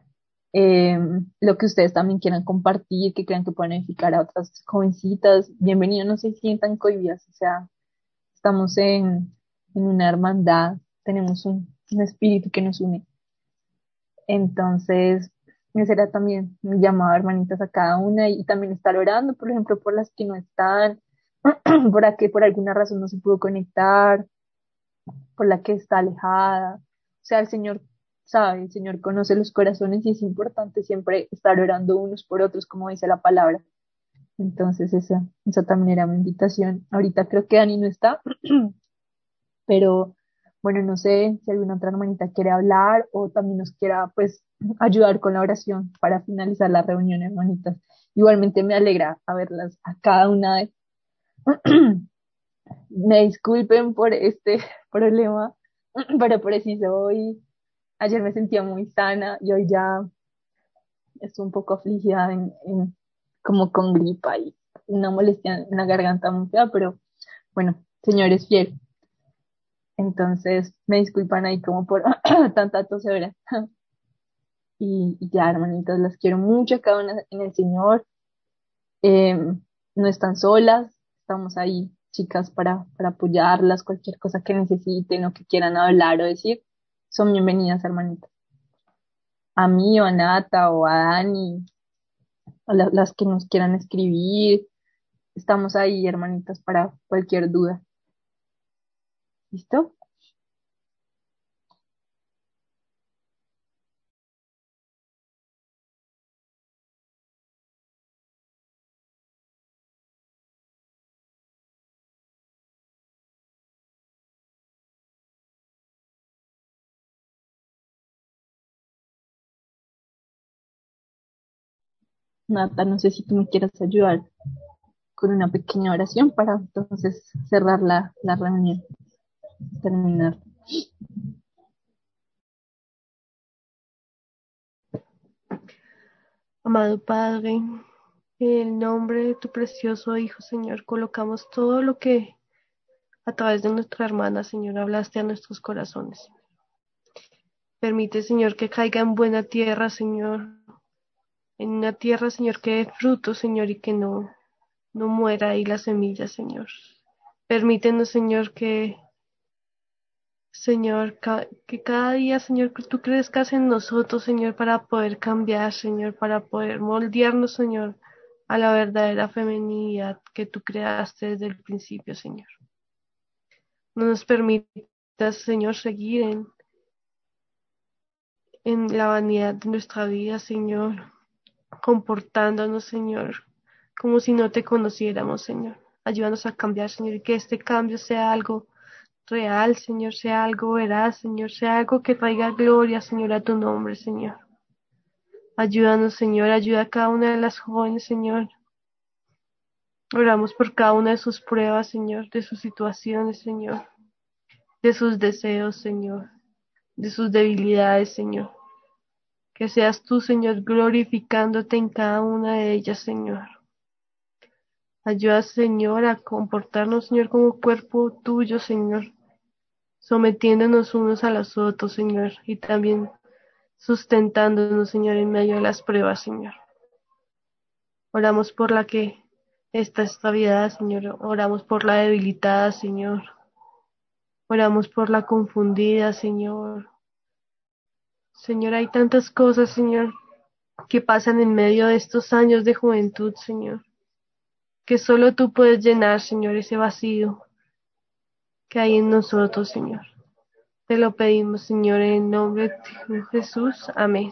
Speaker 2: eh, lo que ustedes también quieran compartir, que crean que pueden edificar a otras jovencitas, bienvenidos, no se sientan cohibidas, o sea, estamos en, en una hermandad, tenemos un, un espíritu que nos une. Entonces, ese era también mi llamado, hermanitas, a cada una y también estar orando, por ejemplo, por las que no están, por la que por alguna razón no se pudo conectar, por la que está alejada. O sea, el Señor sabe, el Señor conoce los corazones y es importante siempre estar orando unos por otros, como dice la palabra. Entonces, esa, esa también era mi invitación. Ahorita creo que Dani no está, pero bueno, no sé si alguna otra hermanita quiere hablar o también nos quiera pues ayudar con la oración para finalizar la reunión, hermanitas. Igualmente me alegra a verlas a cada una de... Me disculpen por este problema, pero preciso hoy, ayer me sentía muy sana y hoy ya estoy un poco afligida en, en- como con gripa y una molestia en la garganta muy fea, pero bueno, Señor es fiel. Entonces, me disculpan ahí como por tanta tosera. Y, y ya, hermanitas, las quiero mucho a cada una en el Señor. Eh, no están solas, estamos ahí, chicas, para, para apoyarlas, cualquier cosa que necesiten o que quieran hablar o decir, son bienvenidas, hermanitas. A mí o a Nata o a Dani, a la- las que nos quieran escribir, estamos ahí, hermanitas, para cualquier duda. ¿Listo? Nata, no sé si tú me quieras ayudar con una pequeña oración para entonces cerrar la, la reunión, terminar.
Speaker 3: Amado Padre, en el nombre de tu precioso Hijo, Señor, colocamos todo lo que a través de nuestra hermana, Señor, hablaste a nuestros corazones. Permite, Señor, que caiga en buena tierra, Señor, en una tierra, Señor, que dé fruto, Señor, y que no, no muera ahí la semilla, Señor. Permítenos, Señor, que, Señor, ca- que cada día, Señor, que tú crezcas en nosotros, Señor, para poder cambiar, Señor, para poder moldearnos, Señor, a la verdadera feminidad que tú creaste desde el principio, Señor. No nos permitas, Señor, seguir en, en la vanidad de nuestra vida, Señor, comportándonos, Señor, como si no te conociéramos, Señor. Ayúdanos a cambiar, Señor, y que este cambio sea algo real, Señor, sea algo veraz, Señor, sea algo que traiga gloria, Señor, a tu nombre, Señor. Ayúdanos, Señor, ayuda a cada una de las jóvenes, Señor. Oramos por cada una de sus pruebas, Señor, de sus situaciones, Señor, de sus deseos, Señor, de sus debilidades, Señor. Que seas tú, Señor, glorificándote en cada una de ellas, Señor. Ayuda, Señor, a comportarnos, Señor, como cuerpo tuyo, Señor, sometiéndonos unos a los otros, Señor, y también sustentándonos, Señor, en medio de las pruebas, Señor. Oramos por la que está extraviada, Señor. Oramos por la debilitada, Señor. Oramos por la confundida, Señor. Señor, hay tantas cosas, Señor, que pasan en medio de estos años de juventud, Señor, que solo tú puedes llenar, Señor, ese vacío que hay en nosotros, Señor. Te lo pedimos, Señor, en el nombre de Jesús. Amén.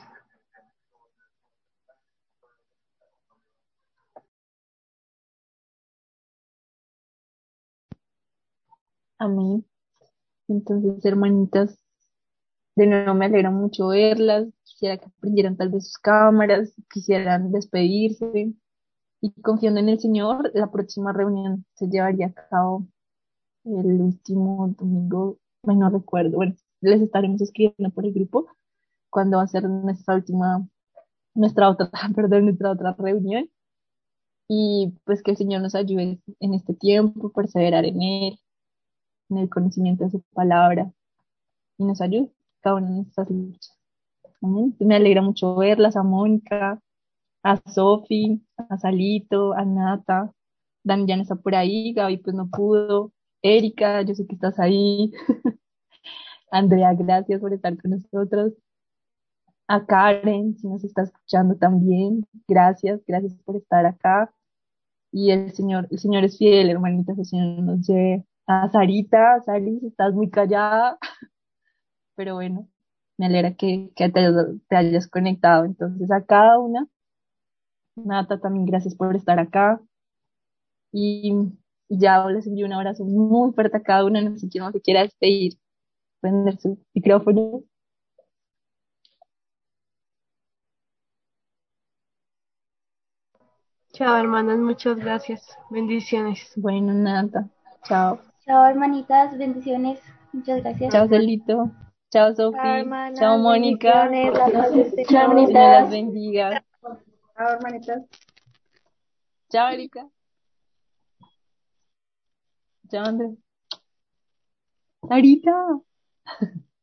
Speaker 2: Amén. Entonces, hermanitas, de nuevo me alegra mucho verlas. Quisiera que prendieran tal vez sus cámaras, quisieran despedirse. Y confiando en el Señor, la próxima reunión se llevaría a cabo el último domingo, bueno, no recuerdo, bueno, les estaremos escribiendo por el grupo cuando va a ser nuestra última, nuestra otra, perdón, nuestra otra reunión. Y pues que el Señor nos ayude en este tiempo, perseverar en Él, en el conocimiento de su palabra y nos ayude cada una de nuestras luchas. Amén. Me alegra mucho verlas, a Mónica, a Sofi, a Salito, a Nata, Dani ya no está por ahí, Gaby pues no pudo, Erika, yo sé que estás ahí, Andrea, gracias por estar con nosotros, a Karen, si nos está escuchando también. Gracias, gracias por estar acá. Y el Señor, el Señor es fiel, hermanita, el Señor nos lleve a Sarita. Saris, estás muy callada, pero bueno, me alegra que, que te, hayas, te hayas conectado. Entonces, a cada una, Nata, también gracias por estar acá. Y ya les envío un abrazo muy fuerte a cada una. No sé quién más se quiera despedir, prender su micrófono.
Speaker 3: Chao, hermanas, muchas gracias. Bendiciones.
Speaker 2: Bueno, Nata, chao.
Speaker 5: Chao, hermanitas, bendiciones. Muchas gracias.
Speaker 2: Chao, Celito. Chao,
Speaker 5: Chao,
Speaker 2: Sofi. Chao,
Speaker 5: hermanas,
Speaker 2: Mónica.
Speaker 5: bendiciones. La paz del
Speaker 2: Chao,
Speaker 5: Señor.
Speaker 2: Señor las bendiga.
Speaker 5: Chao, hermanitas.
Speaker 2: Chao, Erika. Chao, Andrés. Sarita.